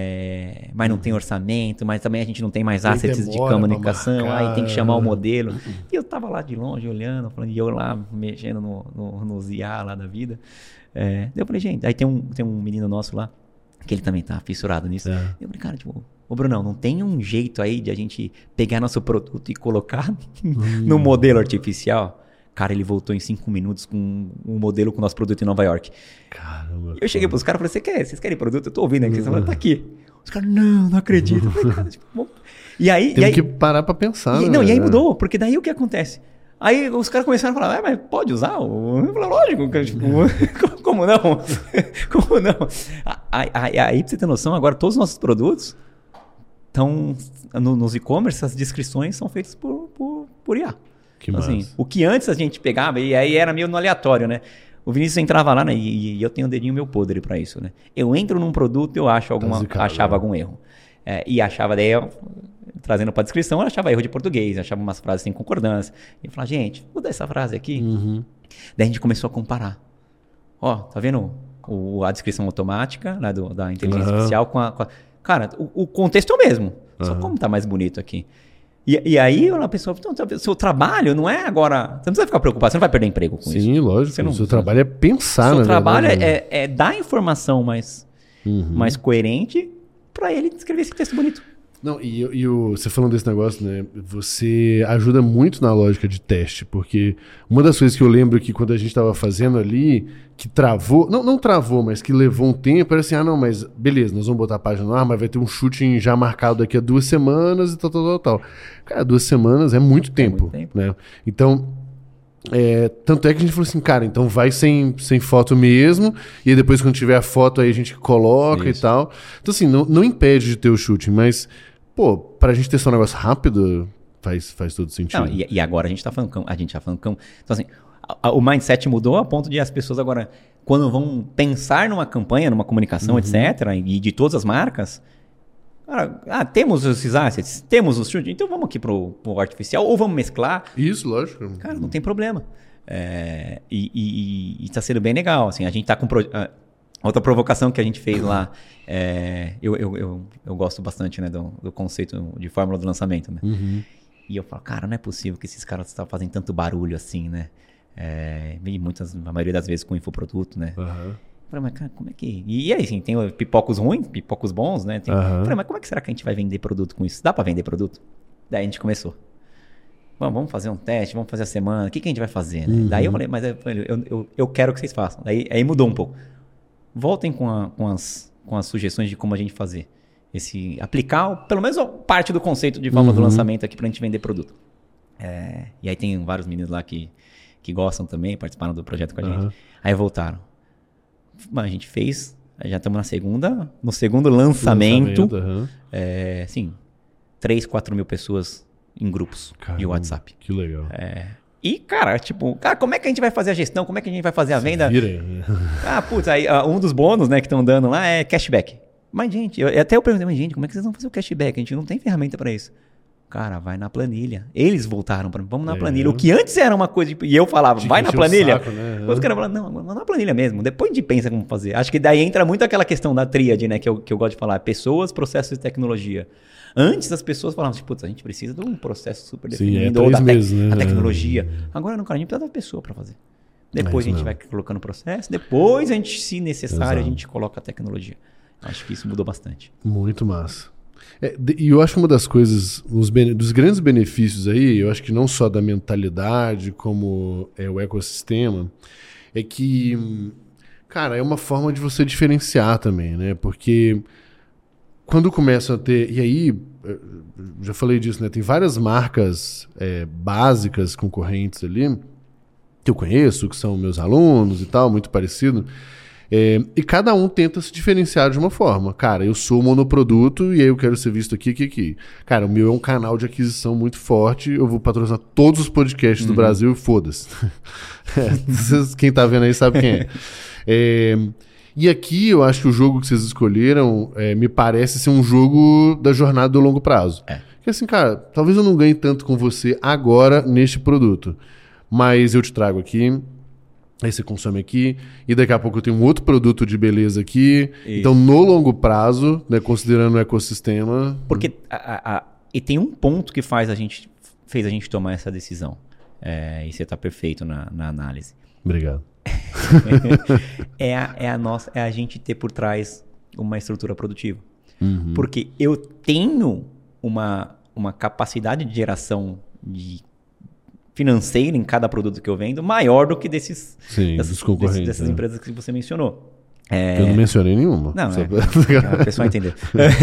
é, mas não tem orçamento, mas também a gente não tem mais tem assets de comunicação, aí tem que chamar o modelo. E eu tava lá de longe olhando, falando, e eu lá mexendo no, no, nos I A lá da vida. É, eu falei, gente, aí tem um, tem um menino nosso lá, que ele também tá fissurado nisso. É. Eu falei, cara, tipo, ô Brunão, não tem um jeito aí de a gente pegar nosso produto e colocar hum. no modelo artificial? Cara, ele voltou em cinco minutos com um modelo com o nosso produto em Nova York. Caramba. Eu cheguei pros caras e falei, você quer? Vocês querem produto? Eu tô ouvindo aqui. Uhum. Você falou, tá aqui. Os caras, não, não acredito. Eu falei, cara, tipo, bom. E aí... Tem e aí, que parar pra pensar, e, né? Não, e aí mudou, porque daí o que acontece? Aí os caras começaram a falar, ah, mas pode usar? Eu falei, lógico, tipo, como não? Como não? Aí, aí, aí, pra você ter noção, agora todos os nossos produtos estão no, nos e-commerce, as descrições são feitas por, por, por I A. Que então, massa. Assim, o que antes a gente pegava, e aí era meio no aleatório, né? O Vinícius entrava lá, né? E, e eu tenho um dedinho meu podre pra isso, né? Eu entro num produto, eu acho alguma, tá achava algum erro. É, e achava daí... Eu, trazendo para a descrição, eu achava erro de português, eu achava umas frases sem concordância. E eu falava, gente, muda essa frase aqui. Uhum. Daí a gente começou a comparar. Ó, tá vendo o, a descrição automática, né, do, da inteligência uhum. artificial com a, com a... Cara, o, o contexto é o mesmo, uhum. só como tá mais bonito aqui. E, e aí a pessoa, então, seu trabalho não é agora... Você não precisa ficar preocupado, você não vai perder emprego com Sim, isso. Sim, lógico. Você não, o seu trabalho é pensar, seu né? O trabalho é, é, é dar informação mais, uhum. mais coerente para ele escrever esse texto bonito. Não, e, e o, você falando desse negócio, né? Você ajuda muito na lógica de teste, porque uma das coisas que eu lembro que quando a gente estava fazendo ali, que travou, não, não travou, mas que levou um tempo, era assim, ah não, mas beleza, nós vamos botar a página no ar, mas vai ter um shooting já marcado daqui a duas semanas e tal, tal, tal, tal. Cara, duas semanas é muito tempo, é muito tempo. Né? Então, é, tanto é que a gente falou assim, cara, então vai sem, sem foto mesmo, e aí depois quando tiver a foto aí a gente coloca Isso. e tal. Então assim, não, não impede de ter o shooting, mas, pô, pra gente ter só um negócio rápido, faz, faz todo sentido. Não, e, e agora a gente tá falando, a gente tá falando, então assim, a, a, o mindset mudou a ponto de as pessoas agora, quando vão pensar numa campanha, numa comunicação, uhum. etcétera, e de todas as marcas, cara, ah, temos esses assets, temos os shooting, então vamos aqui pro, pro artificial, ou vamos mesclar. Isso, lógico. Cara, não tem problema. É, e, e, e tá sendo bem legal, assim, a gente tá com... Pro, uh, Outra provocação que a gente fez lá, é, eu, eu, eu, eu gosto bastante, né, do, do conceito de fórmula do lançamento, né? Uhum. E eu falo, cara, não é possível que esses caras estão fazendo tanto barulho assim, né? É, e muitas, a maioria das vezes com infoproduto, né? Uhum. Eu falei, mas cara, como é que... E aí, assim, tem pipocos ruins, pipocos bons, né? Tem... Uhum. Eu falei, mas como é que será que a gente vai vender produto com isso? Dá pra vender produto? Daí a gente começou. Bom, vamos fazer um teste, vamos fazer a semana, o que, que a gente vai fazer, né? Uhum. Daí eu falei, mas eu, eu, eu, eu quero que vocês façam. Daí, aí mudou um pouco. Voltem com, a, com, as, com as sugestões de como a gente fazer. Esse, aplicar, pelo menos parte do conceito de fórmula uhum. do lançamento aqui pra gente vender produto. É, e aí tem vários meninos lá que, que gostam também, participaram do projeto com a uhum. gente. Aí voltaram. Mas a gente fez, já estamos na segunda, no segundo lançamento. lançamento uhum. é, sim, três, quatro mil pessoas em grupos Caramba, de WhatsApp. Que legal. É, e, cara, tipo, cara, como é que a gente vai fazer a gestão? Como é que a gente vai fazer a venda? Se vira. Ah, putz, aí um dos bônus, né, que estão dando lá é cashback. Mas, gente, eu, até eu perguntei, mas, gente, como é que vocês vão fazer o cashback? A gente não tem ferramenta para isso. Cara, vai na planilha. Eles voltaram para mim, vamos na é. planilha. O que antes era uma coisa, de, e eu falava, vai na planilha. Saco, né? Os caras falavam, não, vamos na planilha mesmo. Depois a gente pensa como fazer. Acho que daí entra muito aquela questão da tríade, né, que eu, que eu gosto de falar. Pessoas, processos e tecnologia. Antes as pessoas falavam assim, putz, a gente precisa de um processo super definido, Sim, é ou da te- meses, né? a tecnologia. Agora não, cara, a gente precisa da pessoa para fazer. Depois é a gente não. vai colocando o processo, depois a gente, se necessário, Exato. a gente coloca a tecnologia. Acho que isso mudou bastante. Muito massa. É, e eu acho que uma das coisas, os bene, dos grandes benefícios aí, eu acho que não só da mentalidade, como é, o ecossistema, é que, cara, é uma forma de você diferenciar também, né? Porque quando começa a ter... E aí, já falei disso, né? Tem várias marcas é, básicas, concorrentes ali, que eu conheço, que são meus alunos e tal, muito parecido. É, e cada um tenta se diferenciar de uma forma. Cara, eu sou monoproduto e aí eu quero ser visto aqui, aqui, aqui. Cara, o meu é um canal de aquisição muito forte. Eu vou patrocinar todos os podcasts uhum. do Brasil e foda-se. Quem tá vendo aí sabe quem é. é. E aqui eu acho que o jogo que vocês escolheram é, me parece ser um jogo da jornada do longo prazo. É. Porque assim, cara, talvez eu não ganhe tanto com você agora neste produto. Mas eu te trago aqui... Aí você consome aqui, e daqui a pouco eu tenho um outro produto de beleza aqui. Isso. Então, no longo prazo, né, considerando o ecossistema... Porque a, a, a, e tem um ponto que faz a gente, fez a gente tomar essa decisão. É, e você está perfeito na, na análise. Obrigado. é, a, é, a nossa, é a gente ter por trás uma estrutura produtiva. Uhum. Porque eu tenho uma, uma capacidade de geração de financeira em cada produto que eu vendo maior do que desses, Sim, dessas, dos concorrentes, desses, dessas né? empresas que você mencionou. É... Eu não mencionei nenhuma. Não, é, a pessoa entender.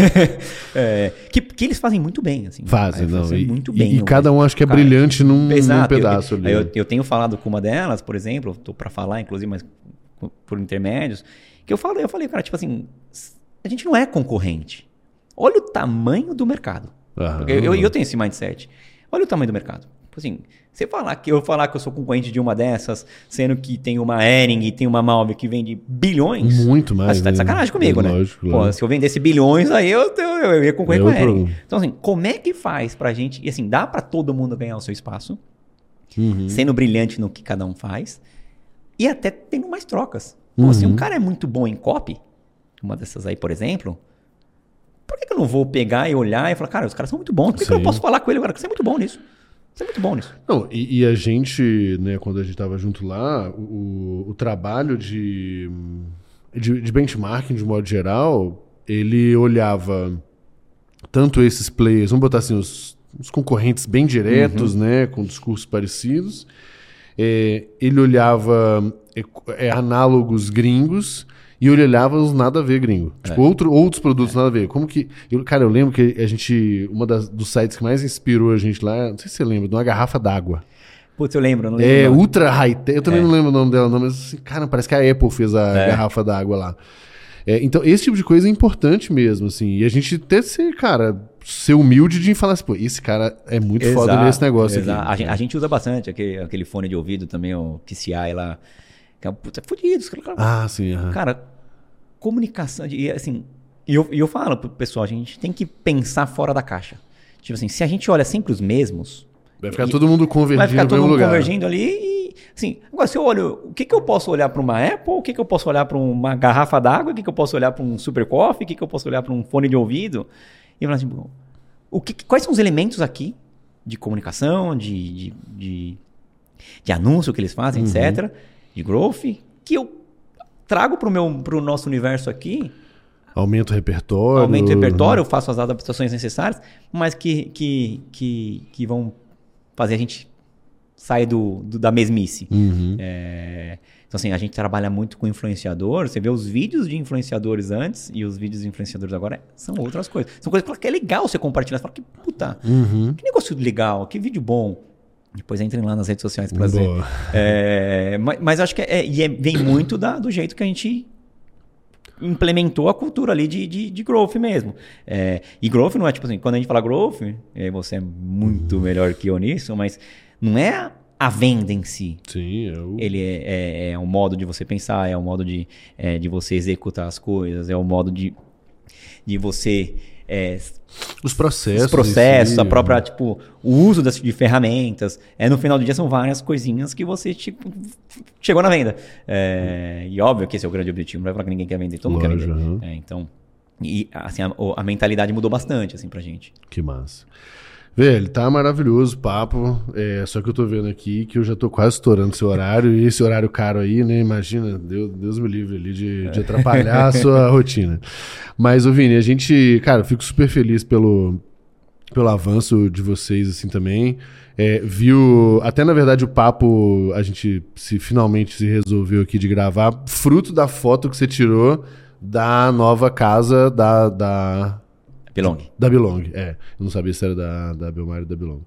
é, que, que eles fazem muito bem. Assim, fazem, não. Fazem E, muito bem. E, e cada um acho que é cara, brilhante num, exato, num pedaço eu, ali. Eu, eu tenho falado com uma delas, por exemplo, estou para falar, inclusive, mas por intermédios, que eu falei, eu falei, cara, tipo assim, a gente não é concorrente. Olha o tamanho do mercado. Aham, eu, eu, eu tenho esse mindset. Olha o tamanho do mercado. Assim, você falar que eu falar que eu sou concorrente de uma dessas, sendo que tem uma Ering e tem uma Malve que vende bilhões. Muito mais. Você tá de sacanagem comigo, é né? Lógico, Pô, lógico. se eu vendesse bilhões, aí eu, eu, eu ia concorrer é com a Ering. Problema. Então, assim, como é que faz pra gente... E assim, dá pra todo mundo ganhar o seu espaço, uhum. sendo brilhante no que cada um faz, e até tendo mais trocas. Pô, uhum. se um cara é muito bom em copy, uma dessas aí, por exemplo, por que, que eu não vou pegar e olhar e falar, cara, os caras são muito bons, por que, que eu não posso falar com ele agora? Porque você é muito bom nisso. Você é muito bom nisso. Não, e, e a gente, né, quando a gente estava junto lá, o, o trabalho de, de, de benchmarking, de modo geral, ele olhava tanto esses players, vamos botar assim, os, os concorrentes bem diretos, uhum. né, com discursos parecidos, é, ele olhava é, é, análogos gringos, e eu olhava os nada a ver gringo. É. Tipo, outro, outros produtos é. nada a ver. Como que... Eu, cara, eu lembro que a gente... Uma das, dos sites que mais inspirou a gente lá... Não sei se você lembra. De uma garrafa d'água. Putz, eu lembro. Não lembro é, ultra high-tech. Eu também é. não lembro o nome dela, não. Mas, assim, cara, parece que a Apple fez a é. garrafa d'água lá. É, então, esse tipo de coisa é importante mesmo, assim. E a gente ter ser, cara... Ser humilde de falar assim, pô, esse cara é muito exato, foda nesse negócio exato. aqui. A gente, a gente usa bastante aquele, aquele fone de ouvido também, o P C I lá. Que é, puta, é fudido. Ah, sim. Uhum. Cara... Comunicação, e assim, e eu, eu falo pro pessoal, a gente tem que pensar fora da caixa. Tipo assim, se a gente olha sempre os mesmos... Vai ficar e, todo mundo convergindo vai ficar todo mundo lugar. convergindo ali e, assim, agora se eu olho, o que, que eu posso olhar para uma Apple, o que, que eu posso olhar para uma garrafa d'água, o que, que eu posso olhar para um Super Coffee, o que, que eu posso olhar para um fone de ouvido, e falar assim, o que, quais são os elementos aqui de comunicação, de, de, de, de anúncio que eles fazem, uhum. etcétera, de growth, que eu trago para o meu, pro nosso universo aqui. Aumento o repertório. Aumento o repertório, eu faço as adaptações necessárias, mas que, que, que, que vão fazer a gente sair do, do, da mesmice. Uhum. É, então, assim, a gente trabalha muito com influenciador. Você vê os vídeos de influenciadores antes e os vídeos de influenciadores agora são outras coisas. São coisas que é legal você compartilhar. Você fala, que puta, uhum. que negócio legal, que vídeo bom. Depois entrem lá nas redes sociais pra ver. É, mas, mas acho que é, e é, vem muito da, do jeito que a gente implementou a cultura ali de, de, de growth mesmo. É, e growth não é tipo assim, quando a gente fala growth, e você é muito melhor que eu nisso, mas não é a venda em si. Sim, é o... Ele é, é, é um modo de você pensar, é um modo de, é, de você executar as coisas, é um modo de, de você... É, os processos. Os processos, si, a própria, tipo, o uso das, de ferramentas. É, no final do dia são várias coisinhas que você tipo, chegou na venda. É, e óbvio que esse é o grande objetivo. Não vai falar que ninguém quer vender, todo mundo quer vender. Uhum. É, então, e assim, a, a mentalidade mudou bastante assim, pra gente. Que massa. Velho, tá maravilhoso o papo, é, só que eu tô vendo aqui que eu já tô quase estourando seu horário, e esse horário caro aí, né, imagina, Deus, Deus me livre ali de, de atrapalhar a sua rotina. Mas, ô Vini, a gente, cara, eu fico super feliz pelo, pelo avanço de vocês, assim, também. É, viu, até na verdade o papo, a gente se finalmente se resolveu aqui de gravar, fruto da foto que você tirou da nova casa da... da Belong. Da Belong, é. Eu não sabia se era da, da Belmar ou da Belong.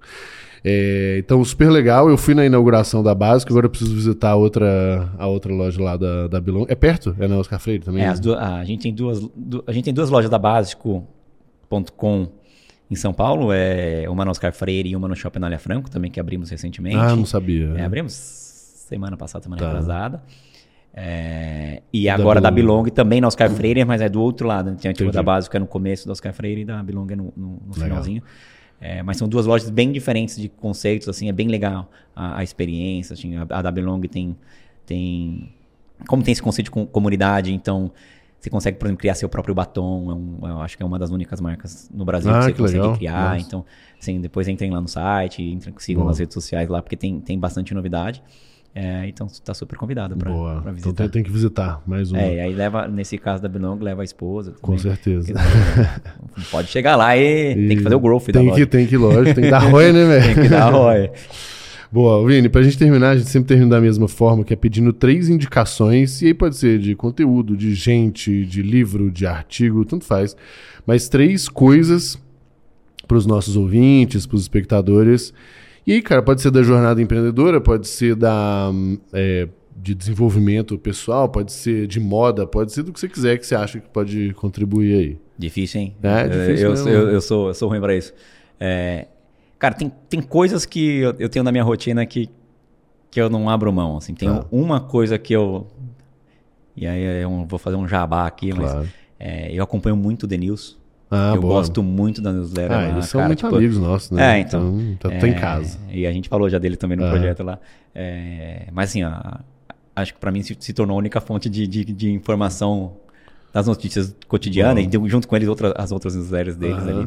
É, então, super legal. Eu fui na inauguração da Básico, agora eu preciso visitar a outra, a outra loja lá da, da Belong. É perto? É na Oscar Freire também? É, né? as duas, a, gente tem duas, du, a gente tem duas lojas da Básico ponto com em São Paulo, é uma no Oscar Freire e uma no Shopping Anália Franco, também que abrimos recentemente. Ah, não sabia. É, abrimos semana passada, semana tá. retrasada. É, e agora da Belong também na Oscar Freire, mas é do outro lado. Né? Tinha tipo da Básico é no começo da Oscar Freire e da Belong é no, no, no finalzinho. É, mas são duas lojas bem diferentes de conceitos, assim, é bem legal a, a experiência. Assim, a, a da Belong tem, tem... Como tem esse conceito de comunidade, então você consegue, por exemplo, criar seu próprio batom. É um, eu acho que é uma das únicas marcas no Brasil ah, que você que consegue legal. criar. Nossa. Então, assim, depois entrem lá no site, entrem, sigam Boa. nas redes sociais lá, porque tem, tem bastante novidade. É, então você tá super convidado para visitar. Então tem, tem que visitar mais um. É, aí leva, nesse caso da Belong, leva a esposa. Com também, certeza. Porque, pode chegar lá e, e tem que fazer o growth tem da que, loja. Tem que, lógico, tem que dar roia, né, velho? Tem que dar roia. Boa, Vini, pra gente terminar, a gente sempre termina da mesma forma, que é pedindo três indicações, e aí pode ser de conteúdo, de gente, de livro, de artigo, tanto faz, mas três coisas pros nossos ouvintes, pros espectadores. E aí, cara, pode ser da jornada empreendedora, pode ser da, é, de desenvolvimento pessoal, pode ser de moda, pode ser do que você quiser que você acha que pode contribuir aí. Difícil, hein? É, difícil eu, eu, eu, sou, eu sou ruim pra isso. É, cara, tem, tem coisas que eu, eu tenho na minha rotina que, que eu não abro mão. Assim. Tem ah. uma coisa que eu... E aí eu vou fazer um jabá aqui, mas claro. é, eu acompanho muito o The News. Ah, eu boa. gosto muito da newsletter. Ah, lá, eles são cara, muito tipo, amigos nossos, né? É, então. então tá, é, tá em casa. E a gente falou já dele também no ah. projeto lá. É, mas assim, ó, acho que pra mim se, se tornou a única fonte de, de, de informação das notícias cotidianas, e junto com eles outra, as outras newsletters deles ah. ali.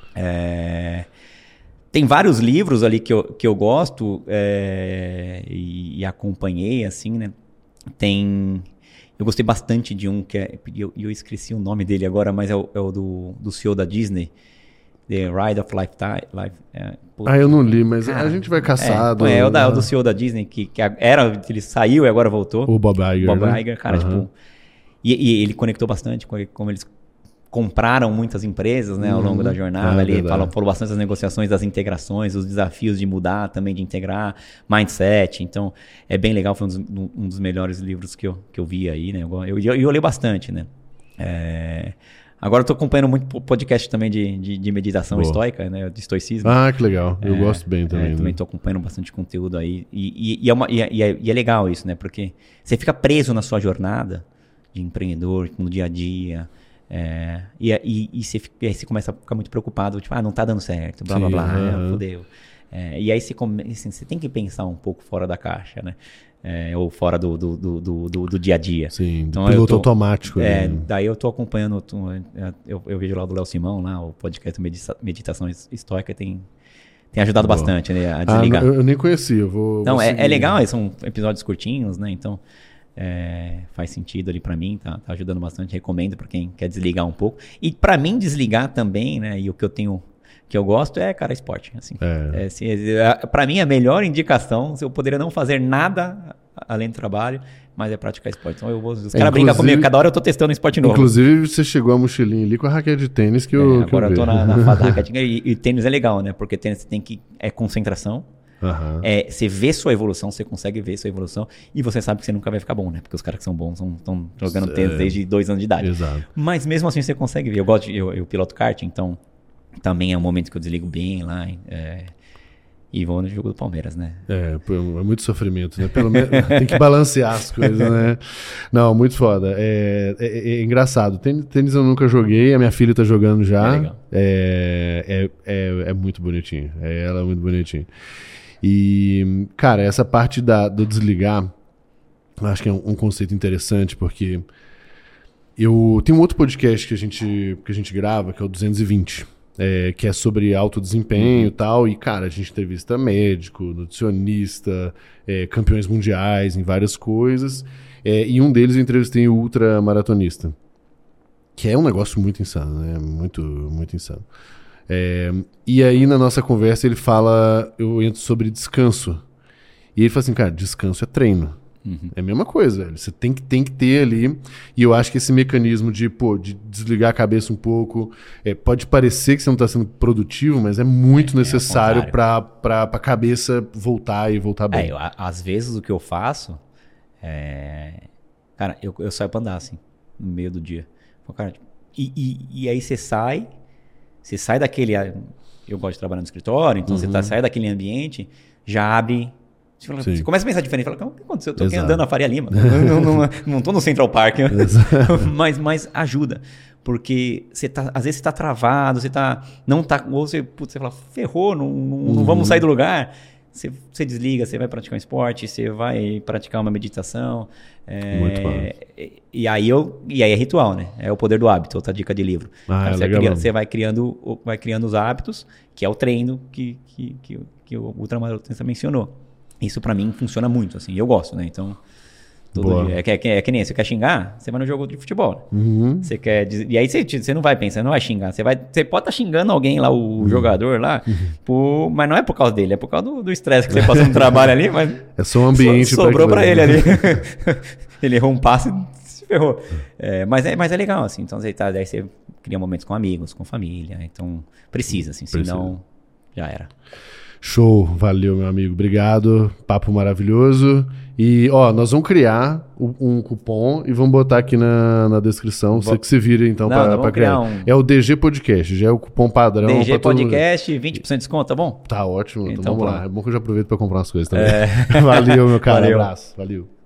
É, tem vários livros ali que eu, que eu gosto é, e, e acompanhei, assim, né? Tem... Eu gostei bastante de um que é... Eu, eu esqueci o nome dele agora, mas é o, é o do, do C E O da Disney. The Ride of Lifetime. Life, é, ah, eu não li, mas cara, a gente vai caçado. É, é, é o, da, o do C E O da Disney, que, que era... Ele saiu e agora voltou. O Bob Iger, Bob né? Iger, cara, uhum. tipo... E, e ele conectou bastante com como eles compraram muitas empresas, né, ao longo uhum. da jornada. Ah, ele falou, falou bastante das negociações, das integrações, os desafios de mudar também, de integrar, mindset. Então, é bem legal, foi um dos, um dos melhores livros que eu, que eu vi aí, né? Eu, eu, eu, eu leio bastante, né? É... Agora eu tô acompanhando muito podcast também de, de, de meditação Boa. estoica, né? De estoicismo. Ah, que legal. Eu é, gosto bem também. É, né? Também tô acompanhando bastante conteúdo aí. E, e, e, é uma, e, é, e, é, e é legal isso, né? Porque você fica preso na sua jornada de empreendedor, no dia a dia... É, e, e, e, você, e aí você começa a ficar muito preocupado, tipo, ah, não tá dando certo, blá, Sim, blá, blá, é, fodeu. É, e aí você, come, assim, você tem que pensar um pouco fora da caixa, né? É, ou fora do, do, do, do, do, do dia a dia. Sim, então, do piloto tô, automático. É, né? Daí eu tô acompanhando, tô, eu, eu vejo lá do Léo Simão, lá, o podcast Medita- Meditação Estoica, tem, tem ajudado Boa. bastante, né, a desligar. Ah, eu, eu nem conhecia, eu vou Não, vou é, é legal, são episódios curtinhos, né, então é, faz sentido ali pra mim, tá, tá ajudando bastante, recomendo pra quem quer desligar um pouco. E pra mim desligar também, né, e o que eu tenho... que eu gosto é, cara, esporte. Assim. É. É, assim, é, pra mim, a melhor indicação, se eu poderia não fazer nada além do trabalho, mas é praticar esporte. Então, eu vou, os é, caras brincam comigo, cada hora eu tô testando um esporte novo. Inclusive, você chegou a mochilinha ali com a raquete de tênis que eu é, Agora que eu, eu tô na, na fase da raquete. E, e tênis é legal, né? Porque tênis você tem que... É concentração. Uhum. É, você vê sua evolução, você consegue ver sua evolução e você sabe que você nunca vai ficar bom, né? Porque os caras que são bons estão jogando é, tênis desde dois anos de idade. Exato. Mas mesmo assim você consegue ver. Eu gosto de, eu, eu piloto kart, então... Também é um momento que eu desligo bem lá é, e vou no jogo do Palmeiras, né? É, é muito sofrimento, né? Pelo menos tem que balancear as coisas, né? Não, muito foda. É, é, é engraçado. Tênis, tênis eu nunca joguei, a minha filha tá jogando já. É, legal. É, é, é, é muito bonitinho. É, ela é muito bonitinha. E, cara, essa parte da, do desligar, eu acho que é um, um conceito interessante, porque eu tenho um outro podcast que a gente, que a gente grava, que é o duzentos e vinte. É, que é sobre alto desempenho e uhum. tal, e cara, a gente entrevista médico, nutricionista, é, campeões mundiais em várias coisas, é, e um deles eu entrevistei o ultramaratonista, que é um negócio muito insano, né? Muito, muito insano. É, e aí na nossa conversa ele fala, eu entro sobre descanso, e ele fala assim, cara, descanso é treino. Uhum. É a mesma coisa, velho. Você tem que, tem que ter ali. E eu acho que esse mecanismo de, pô, de desligar a cabeça um pouco, é, pode parecer que você não está sendo produtivo, mas é muito é, necessário é para a cabeça voltar e voltar bem. É, eu, às vezes o que eu faço é... Cara, eu, eu saio pra andar assim, no meio do dia. Cara, e, e, e aí você sai, você sai daquele... Eu gosto de trabalhar no escritório, então uhum. você tá, sai daquele ambiente, já abre... Você, fala, você começa a pensar diferente, fala, o que aconteceu? Eu tô aqui andando na Faria Lima, não, não, não, não tô no Central Park, mas, mas ajuda, porque você tá, às vezes você tá travado, você tá, não tá, ou você, putz, você fala, ferrou, não, não, uhum. não vamos sair do lugar, você, você desliga, você vai praticar um esporte, você vai praticar uma meditação, é, muito bom. E aí, eu, e aí é ritual, né? É o poder do hábito, outra dica de livro. Ah, Cara, é você, legal, cria, você vai, criando, vai criando os hábitos, que é o treino que, que, que, que o ultramaratonista mencionou. Isso pra mim funciona muito, assim, eu gosto, né? Então, todo dia. É que, é, que, é que nem, você quer xingar, você vai no jogo de futebol. Uhum. Você quer, e aí você, você não vai pensar, não vai xingar. Você, vai, você pode estar tá xingando alguém lá, o uhum. jogador lá, uhum. por, mas não é por causa dele, é por causa do estresse que você passou no trabalho ali, mas é só um ambiente so, sobrou pra, pra ele ali. Ele errou um passe e se ferrou. É, mas, é, mas é legal, assim, então você tá, daí você cria momentos com amigos, com família, então precisa, assim, precisa. Senão já era. Show, valeu, meu amigo, obrigado, papo maravilhoso. E, ó, nós vamos criar um cupom e vamos botar aqui na, na descrição, você que se vira, então, para criar. Um... É o D G Podcast, já é o cupom padrão. D G Podcast, todo... vinte por cento de desconto, tá bom? Tá ótimo, então, então vamos lá. É bom que eu já aproveito para comprar umas coisas também. É... Valeu, meu cara, valeu. Abraço, valeu.